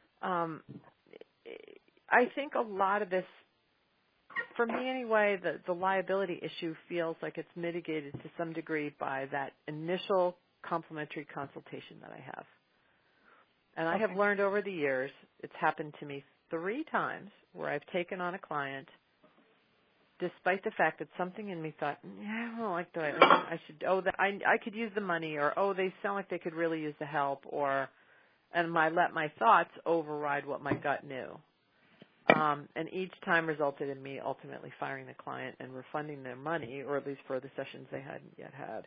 I think a lot of this, for me anyway, the liability issue feels like it's mitigated to some degree by that initial complimentary consultation that I have. And I have learned over the years, it's happened to me 3 times where I've taken on a client despite the fact that something in me thought, I don't like that. I could use the money, or, they sound like they could really use the help, and I let my thoughts override what my gut knew. And each time resulted in me ultimately firing the client and refunding their money, or at least for the sessions they hadn't yet had.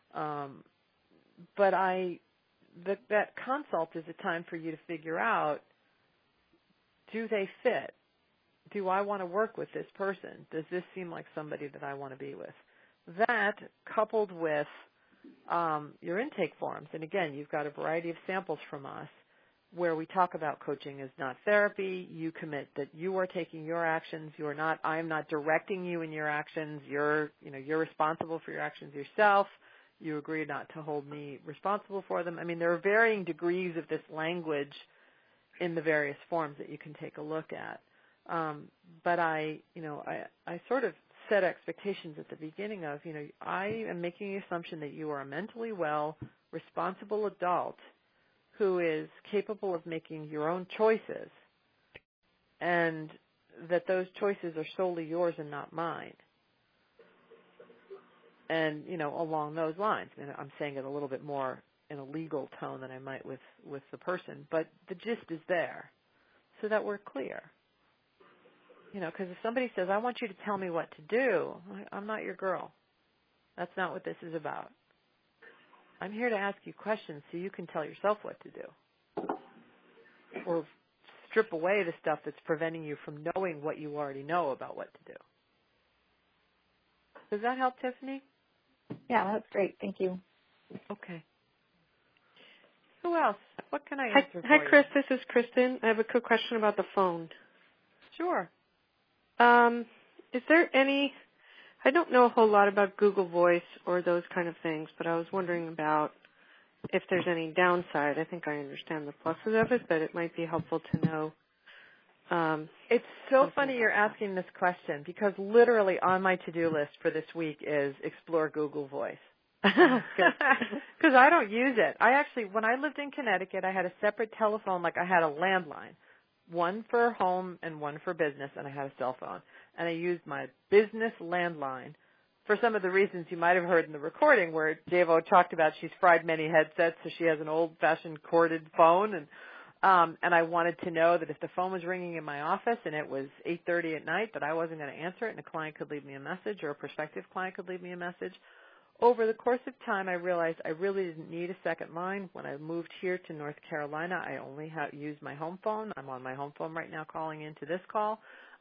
But that consult is a time for you to figure out, do they fit? Do I want to work with this person? Does this seem like somebody that I want to be with? That, coupled with your intake forms, and again, you've got a variety of samples from us where we talk about coaching is not therapy. You commit that you are taking your actions. I am not directing you in your actions. You're responsible for your actions yourself. You agree not to hold me responsible for them. There are varying degrees of this language in the various forms that you can take a look at. But I sort of set expectations at the beginning of, I am making the assumption that you are a mentally well, responsible adult who is capable of making your own choices and that those choices are solely yours and not mine. And, along those lines, and I'm saying it a little bit more in a legal tone than I might with the person, but the gist is there so that we're clear. Because if somebody says, I want you to tell me what to do, I'm not your girl. That's not what this is about. I'm here to ask you questions so you can tell yourself what to do. Or strip away the stuff that's preventing you from knowing what you already know about what to do. Does that help, Tiffany? Yeah, that's great. Thank you. Okay. Who else? What can I answer for Hi, you? Chris. This is Kristen. I have a quick question about the phone. Sure. Is there any, I don't know a whole lot about Google Voice or those kind of things, but I was wondering about if there's any downside. I think I understand the pluses of it, but it might be helpful to know. It's so funny you're asking this question because literally on my to-do list for this week is explore Google Voice. Because I don't use it. When I lived in Connecticut, I had a separate telephone, like I had a landline, one for home and one for business, and I had a cell phone. And I used my business landline for some of the reasons you might have heard in the recording where Javo talked about she's fried many headsets, so she has an old-fashioned corded phone, and I wanted to know that if the phone was ringing in my office and it was 8:30 at night, that I wasn't going to answer it and a client could leave me a message or a prospective client could leave me a message. Over the course of time, I realized I really didn't need a second line. When I moved here to North Carolina, I only used my home phone. I'm on my home phone right now calling into this call.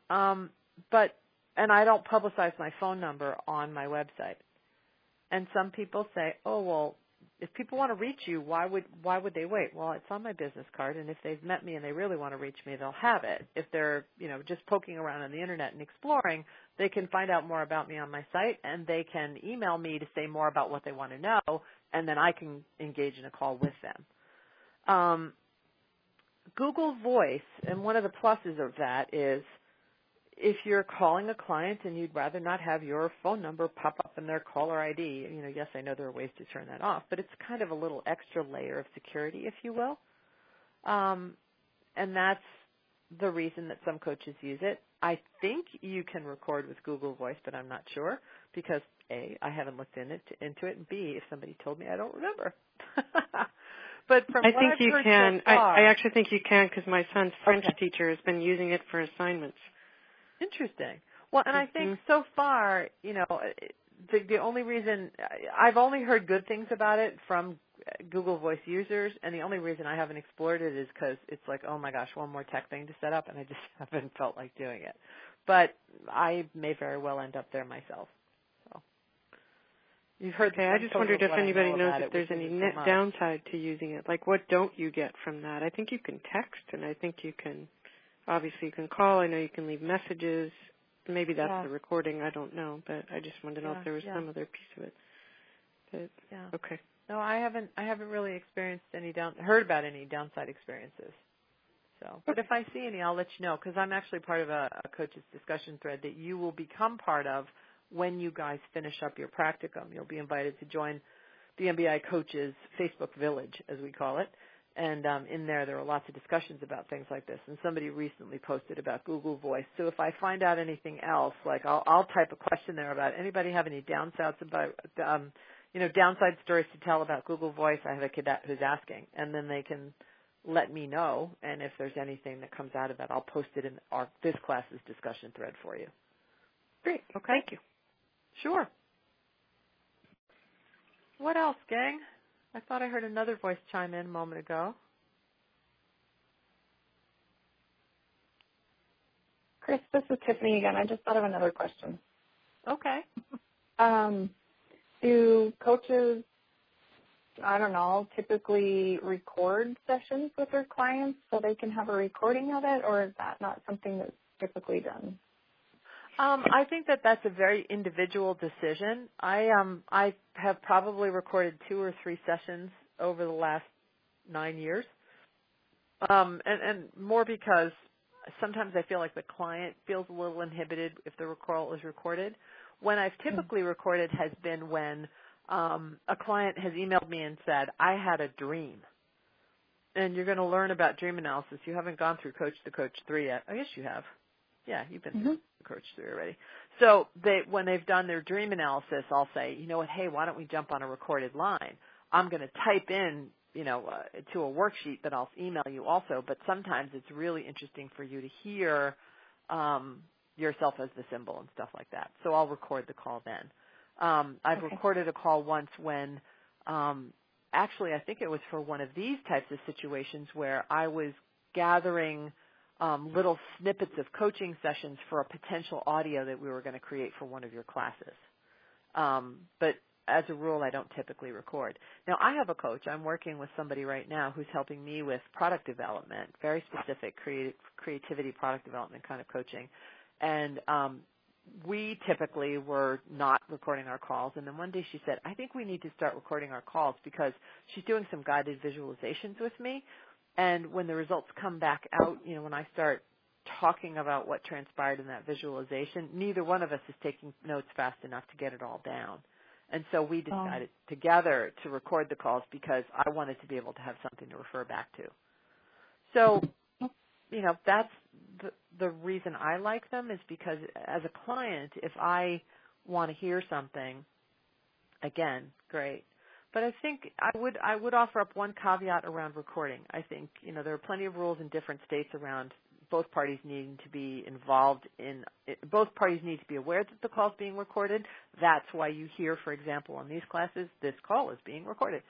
And I don't publicize my phone number on my website. And some people say, oh, well, if people want to reach you, why would they wait? Well, it's on my business card, and if they've met me and they really want to reach me, they'll have it. If they're, just poking around on the Internet and exploring, they can find out more about me on my site, and they can email me to say more about what they want to know, and then I can engage in a call with them. Google Voice, and one of the pluses of that is if you're calling a client and you'd rather not have your phone number pop up in their caller ID, yes, I know there are ways to turn that off, but it's kind of a little extra layer of security, if you will. And that's the reason that some coaches use it. I think you can record with Google Voice, but I'm not sure because, A, I haven't looked into it, and B, if somebody told me, I don't remember. But from I what think I've you heard can. so far, I actually think you can because my son's French teacher has been using it for assignments. Interesting. Well, and I think so far, the only reason I've only heard good things about it from Google Voice users, and the only reason I haven't explored it is because it's like, oh my gosh, one more tech thing to set up, and I just haven't felt like doing it. But I may very well end up there myself. So you've heard. Okay, I just wondered if anybody knows if there's any net downside to using it. Like, what don't you get from that? I think you can text, and I think you can. Obviously, you can call. I know you can leave messages. Maybe that's the recording. I don't know, but I just wanted to know if there was some other piece of it. But, okay. No, I haven't really heard about any downside experiences. So, but if I see any, I'll let you know because I'm actually part of a coach's discussion thread that you will become part of when you guys finish up your practicum. You'll be invited to join the MBI Coaches Facebook Village, as we call it. And in there are lots of discussions about things like this. And somebody recently posted about Google Voice. So if I find out anything else, like I'll type a question there about anybody have any downsides about, downside stories to tell about Google Voice. I have a cadet who's asking, and then they can let me know. And if there's anything that comes out of that, I'll post it in this class's discussion thread for you. Great. Okay. Thank you. Sure. What else, gang? I thought I heard another voice chime in a moment ago. Chris, this is Tiffany again. I just thought of another question. Okay. Do coaches, I don't know, typically record sessions with their clients so they can have a recording of it, or is that not something that's typically done? I think that's a very individual decision. I have probably recorded 2 or 3 sessions over the last 9 years, and more because sometimes I feel like the client feels a little inhibited if the call is recorded. When I've typically recorded has been when a client has emailed me and said, I had a dream. and you're going to learn about dream analysis. You haven't gone through Coach to Coach 3 yet. I guess you have. Yeah, you've been through Coach 3 already. So when they've done their dream analysis, I'll say, you know what, hey, why don't we jump on a recorded line? I'm going to type in, to a worksheet that I'll email you also, but sometimes it's really interesting for you to hear yourself as the symbol and stuff like that. So I'll record the call then. I've recorded a call once when actually I think it was for one of these types of situations where I was gathering little snippets of coaching sessions for a potential audio that we were going to create for one of your classes. But as a rule, I don't typically record. Now, I have a coach. I'm working with somebody right now who's helping me with product development, very specific creativity product development kind of coaching. And we typically were not recording our calls. And then one day she said, I think we need to start recording our calls because she's doing some guided visualizations with me. And when the results come back out, when I start talking about what transpired in that visualization, neither one of us is taking notes fast enough to get it all down. And so we decided together to record the calls because I wanted to be able to have something to refer back to. So, that's the reason I like them is because as a client, if I want to hear something, again, great. But I think I would offer up one caveat around recording. I think, there are plenty of rules in different states around both parties needing to be involved in it. Both parties need to be aware that the call is being recorded. That's why you hear, for example, on these classes, this call is being recorded.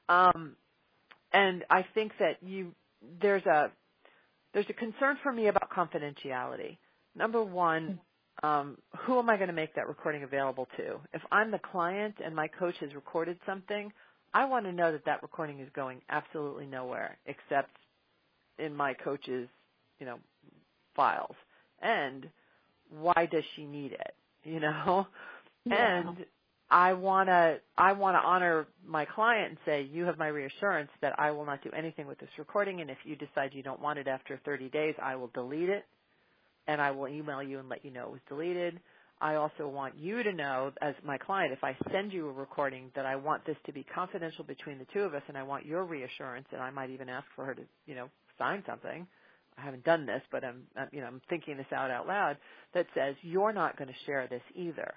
And I think that there's a concern for me about confidentiality. Number one, who am I going to make that recording available to? If I'm the client and my coach has recorded something, I want to know that that recording is going absolutely nowhere except in my coach's, files. And why does she need it? Yeah. And I want to honor my client and say, you have my reassurance that I will not do anything with this recording, and if you decide you don't want it after 30 days, I will delete it, and I will email you and let you know it was deleted. I also want you to know, as my client, if I send you a recording, that I want this to be confidential between the two of us, and I want your reassurance, and I might even ask for her to, sign something. I haven't done this, but I'm thinking this out loud, that says you're not going to share this either.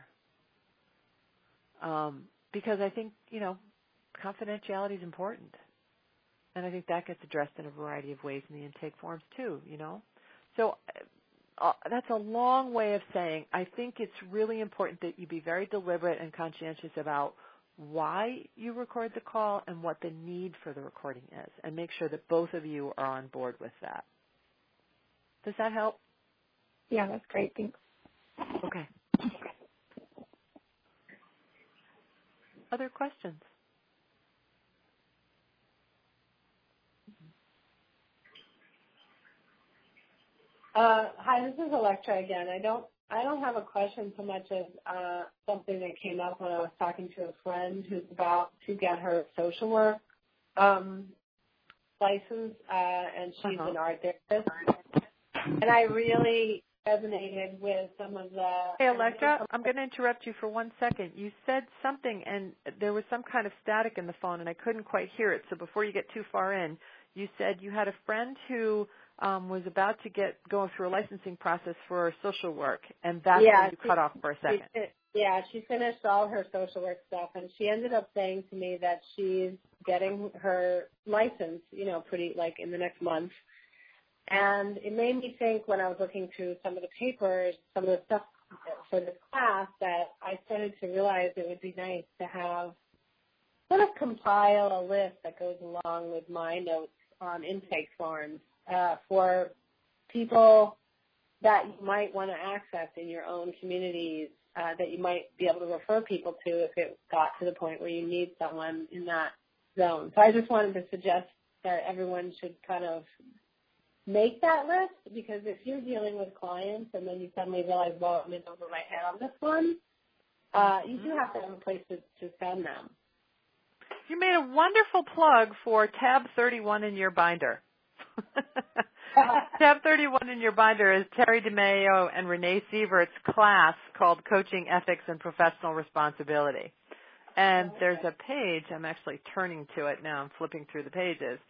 Because I think, confidentiality is important. And I think that gets addressed in a variety of ways in the intake forms too, So that's a long way of saying I think it's really important that you be very deliberate and conscientious about why you record the call and what the need for the recording is, and make sure that both of you are on board with that. Does that help? Yeah, that's great. Thanks. Okay. Other questions? Hi, this is Electra again. I don't have a question so much as something that came up when I was talking to a friend who's about to get her social work license, and she's an art therapist. And I really resonated with some of the... Hey, Electra, I'm going to interrupt you for 1 second. You said something, and there was some kind of static in the phone, and I couldn't quite hear it. So before you get too far in, you said you had a friend who was about to go through a licensing process for social work, and that's when you cut off for a second. She finished all her social work stuff, and she ended up saying to me that she's getting her license, pretty like in the next month. And it made me think when I was looking through some of the papers, some of the stuff for this class, that I started to realize it would be nice to have sort of compile a list that goes along with my notes on intake forms for people that you might want to access in your own communities, that you might be able to refer people to if it got to the point where you need someone in that zone. So I just wanted to suggest that everyone should kind of make that list, because if you're dealing with clients and then you suddenly realize, well, I'm in over my head on this one, you do have to have a place to send them. You made a wonderful plug for tab 31 in your binder. Tab 31 in your binder is Terry DeMayo and Renee Sievert's class called Coaching Ethics and Professional Responsibility. And there's a page, I'm actually turning to it now, I'm flipping through the pages,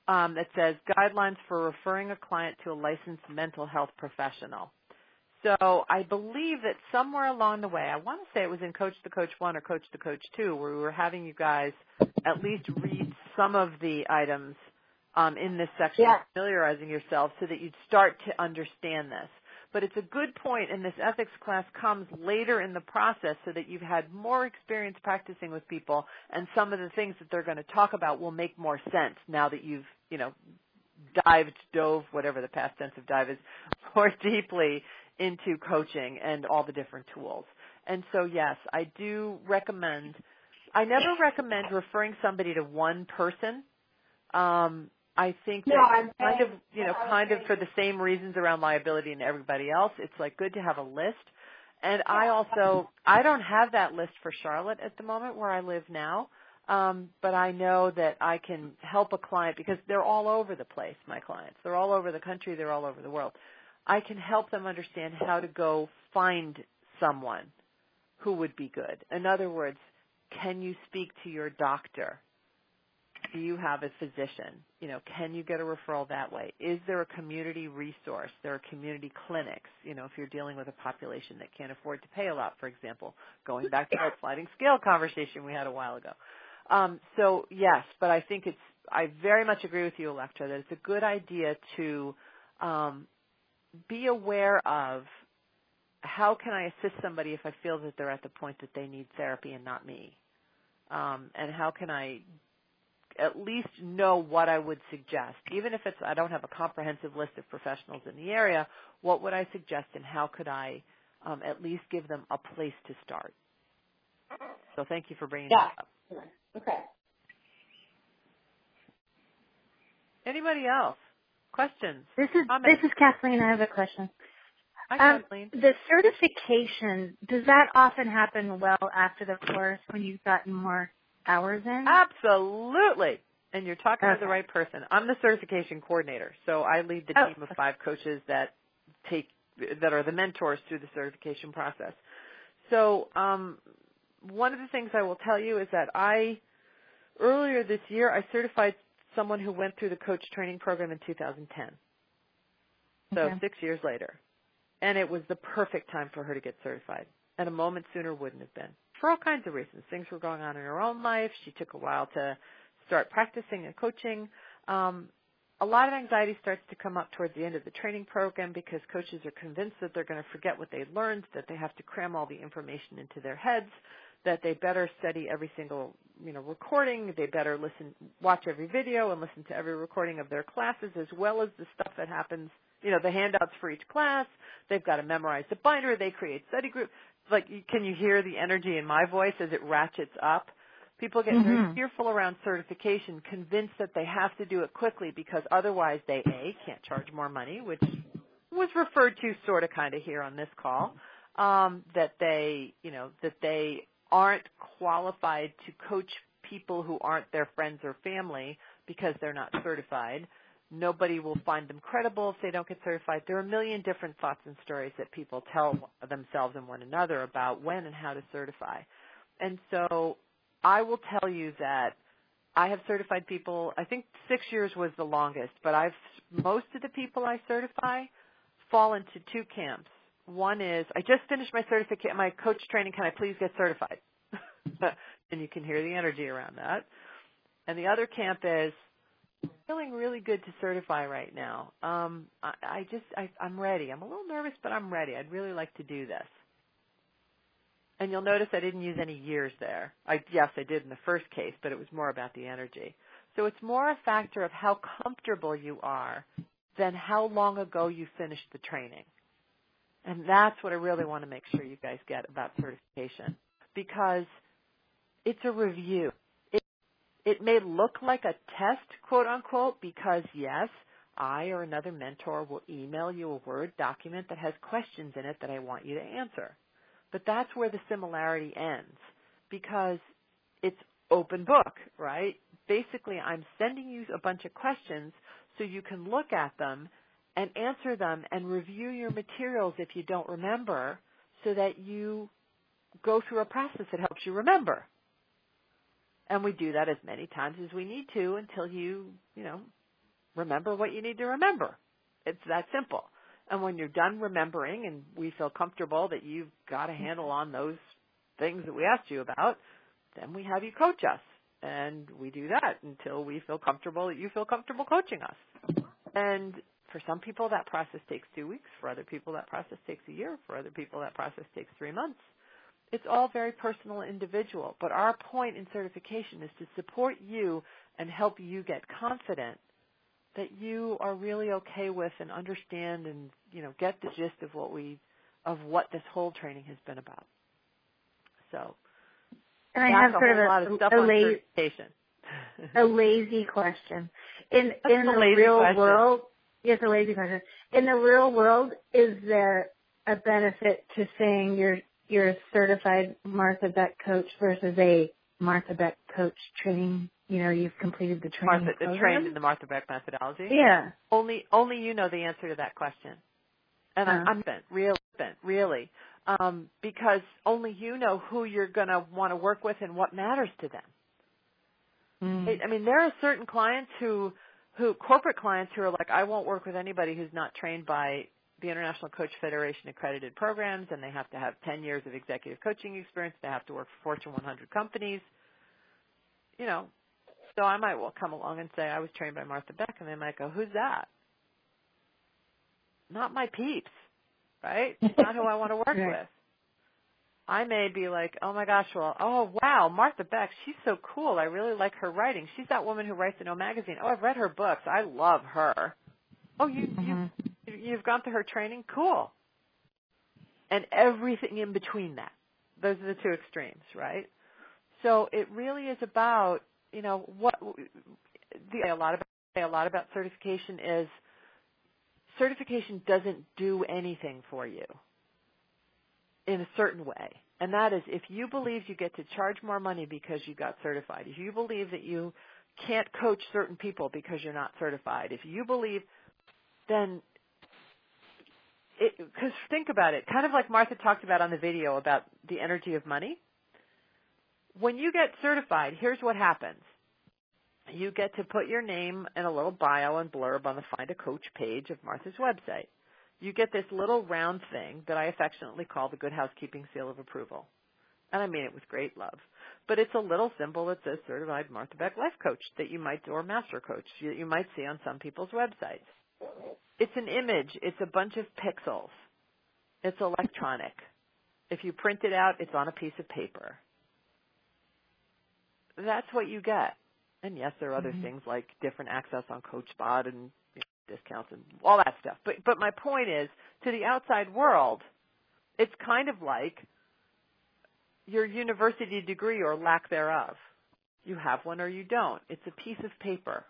that says guidelines for referring a client to a licensed mental health professional. So I believe that somewhere along the way, I want to say it was in Coach to Coach 1 or Coach to Coach 2, where we were having you guys at least read some of the items in this section, familiarizing yourself so that you'd start to understand this. But it's a good point, and this ethics class comes later in the process so that you've had more experience practicing with people, and some of the things that they're going to talk about will make more sense now that you've, dove, whatever the past tense of dive is, more deeply into coaching and all the different tools. And so, yes, I do recommend, I never recommend referring somebody to one person. I think that kind of for the same reasons around liability and everybody else, it's like good to have a list. And I don't have that list for Charlotte at the moment where I live now, but I know that I can help a client because they're all over the place, my clients. They're all over the country. They're all over the world. I can help them understand how to go find someone who would be good. In other words, can you speak to your doctor? Do you have a physician? Can you get a referral that way? Is there a community resource? There are community clinics, if you're dealing with a population that can't afford to pay a lot, for example, going back to that sliding scale conversation we had a while ago. So, yes, but I think I very much agree with you, Electra, that it's a good idea to be aware of how can I assist somebody if I feel that they're at the point that they need therapy and not me? And how can I at least know what I would suggest? Even if I don't have a comprehensive list of professionals in the area, what would I suggest and how could I at least give them a place to start? So thank you for bringing that up. Okay. Anybody else? Questions? This is Kathleen. I have a question. Hi, Kathleen. The certification, does that often happen well after the course when you've gotten more hours in? Absolutely. And you're talking to the right person. I'm the certification coordinator, so I lead the team of 5 coaches that are the mentors through the certification process. So one of the things I will tell you is that earlier this year, I certified someone who went through the coach training program in 2010. So 6 years later. And it was the perfect time for her to get certified. And a moment sooner wouldn't have been. For all kinds of reasons. Things were going on in her own life. She took a while to start practicing and coaching. A lot of anxiety starts to come up towards the end of the training program because coaches are convinced that they're going to forget what they learned, that they have to cram all the information into their heads, that they better study every single recording, they better watch every video and listen to every recording of their classes as well as the stuff that happens, the handouts for each class. They've got to memorize the binder. They create study groups. Can you hear the energy in my voice as it ratchets up? People get very fearful around certification, convinced that they have to do it quickly because otherwise they, can't charge more money, which was referred to sort of kind of here on this call, that they aren't qualified to coach people who aren't their friends or family because they're not certified. Nobody will find them credible if they don't get certified. There are a million different thoughts and stories that people tell themselves and one another about when and how to certify. And so I will tell you that I have certified people, I think 6 years was the longest, but most of the people I certify fall into 2 camps. One is, I just finished my coach training, can I please get certified? And you can hear the energy around that. And the other camp is, I'm feeling really good to certify right now. I'm ready. I'm a little nervous, but I'm ready. I'd really like to do this. And you'll notice I didn't use any years there. Yes, I did in the first case, but it was more about the energy. So it's more a factor of how comfortable you are than how long ago you finished the training. And that's what I really want to make sure you guys get about certification, because it's a review. It may look like a test, quote unquote, because yes, I or another mentor will email you a Word document that has questions in it that I want you to answer. But that's where the similarity ends, because it's open book, right? Basically, I'm sending you a bunch of questions so you can look at them and answer them and review your materials if you don't remember, so that you go through a process that helps you remember. And we do that as many times as we need to until you remember what you need to remember. It's that simple. And when you're done remembering and we feel comfortable that you've got a handle on those things that we asked you about, then we have you coach us. And we do that until we feel comfortable that you feel comfortable coaching us. And for some people, that process takes 2 weeks. For other people, that process takes a year. For other people, that process takes 3 months. It's all very personal and individual. But our point in certification is to support you and help you get confident that you are really okay with and understand and, get the gist of what this whole training has been about. So, and I have sort of lot of stuff on certification. A lazy question. In the real world, yes, a lazy question. In the real world, is there a benefit to saying you're a certified Martha Beck coach versus a Martha Beck coach training? You've completed the training program. Trained in the Martha Beck methodology. Yeah. Only you know the answer to that question. And I'm spent, really. Because only you know who you're going to want to work with and what matters to them. I mean, there are certain clients who corporate clients who are like, I won't work with anybody who's not trained by the International Coach Federation accredited programs, and they have to have 10 years of executive coaching experience. They have to work for Fortune 100 companies. So I might come along and say I was trained by Martha Beck, and they might go, who's that? Not my peeps, right? Not who I want to work with. I may be like, oh my gosh, wow, Martha Beck, she's so cool. I really like her writing. She's that woman who writes in O Magazine. Oh, I've read her books. I love her. Oh, you've gone through her training? Cool. And everything in between that. Those are the two extremes, right? So it really is about, what a lot about certification is certification doesn't do anything for you in a certain way. And that is if you believe you get to charge more money because you got certified, if you believe that you can't coach certain people because you're not certified, if you believe, then because think about it, kind of like Martha talked about on the video about the energy of money. When you get certified, here's what happens. You get to put your name and a little bio and blurb on the Find a Coach page of Martha's website. You get this little round thing that I affectionately call the Good Housekeeping Seal of Approval. And I mean it with great love. But it's a little symbol that says Certified Martha Beck Life Coach that you might, or Master Coach, that you might see on some people's websites. It's an image. It's a bunch of pixels. It's electronic. If you print it out, it's on a piece of paper. That's what you get. And yes, there are other things like different access on CoachSpot and discounts and all that stuff. But my point is, to the outside world, it's kind of like your university degree or lack thereof. You have one or you don't. It's a piece of paper.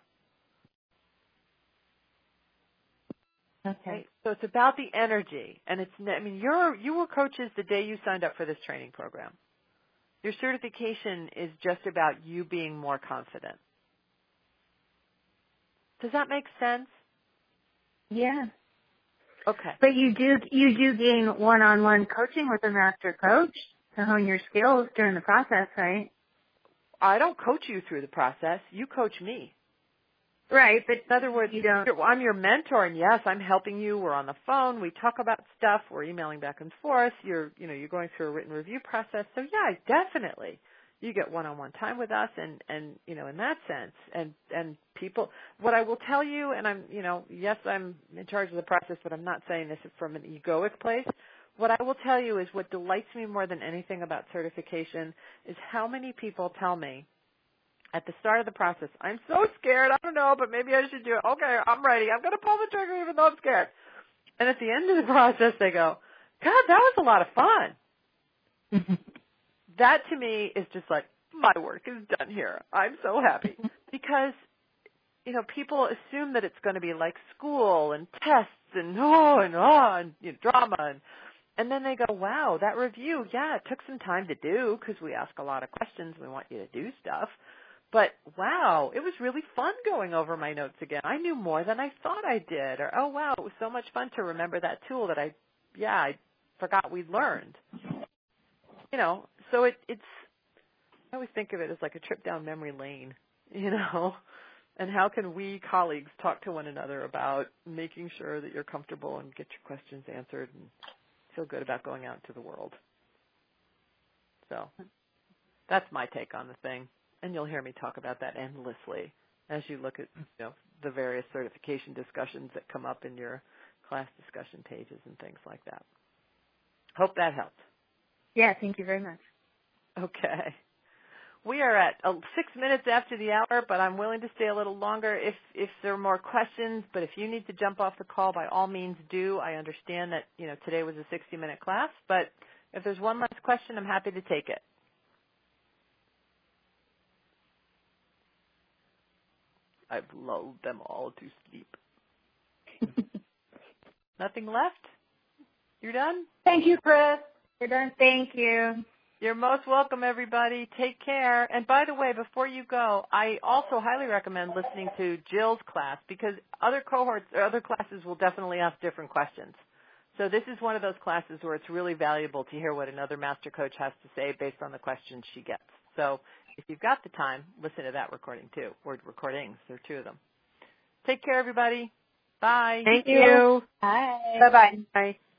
Okay. Right? So it's about the energy. And you were coaches the day you signed up for this training program. Your certification is just about you being more confident. Does that make sense? Yeah. Okay. But you do gain one-on-one coaching with a master coach to hone your skills during the process, right? I don't coach you through the process. You coach me. Right, but in other words, I'm your mentor, and yes, I'm helping you. We're on the phone. We talk about stuff. We're emailing back and forth. You're going through a written review process. So yeah, definitely, you get one-on-one time with us, and in that sense, and people. What I will tell you, and yes, I'm in charge of the process, but I'm not saying this from an egoic place. What I will tell you is what delights me more than anything about certification is how many people tell me, at the start of the process, I'm so scared, I don't know, but maybe I should do it. Okay, I'm ready. I'm going to pull the trigger even though I'm scared. And at the end of the process, they go, God, that was a lot of fun. That to me is just like, my work is done here. I'm so happy. Because, people assume that it's going to be like school and tests and drama. And then they go, wow, that review, yeah, it took some time to do because we ask a lot of questions. We want you to do stuff. But, wow, it was really fun going over my notes again. I knew more than I thought I did. Or, oh, wow, it was so much fun to remember that tool that I forgot we learned. So it's, I always think of it as like a trip down memory lane, and And how can we colleagues talk to one another about making sure that you're comfortable and get your questions answered and feel good about going out into the world? So that's my take on the thing. And you'll hear me talk about that endlessly as you look at the various certification discussions that come up in your class discussion pages and things like that. Hope that helped. Yeah, thank you very much. Okay. We are at 6 minutes after the hour, but I'm willing to stay a little longer if there are more questions. But if you need to jump off the call, by all means do. I understand that, today was a 60-minute class, but if there's one last question, I'm happy to take it. I've lulled them all to sleep. Nothing left? You're done? Thank you, Chris. We're done. Thank you. You're most welcome, everybody. Take care. And by the way, before you go, I also highly recommend listening to Jill's class because other cohorts or other classes will definitely ask different questions. So this is one of those classes where it's really valuable to hear what another master coach has to say based on the questions she gets. So if you've got the time, listen to that recording too, or recordings. There are two of them. Take care, everybody. Bye. Thank you. Bye. Bye-bye. Bye.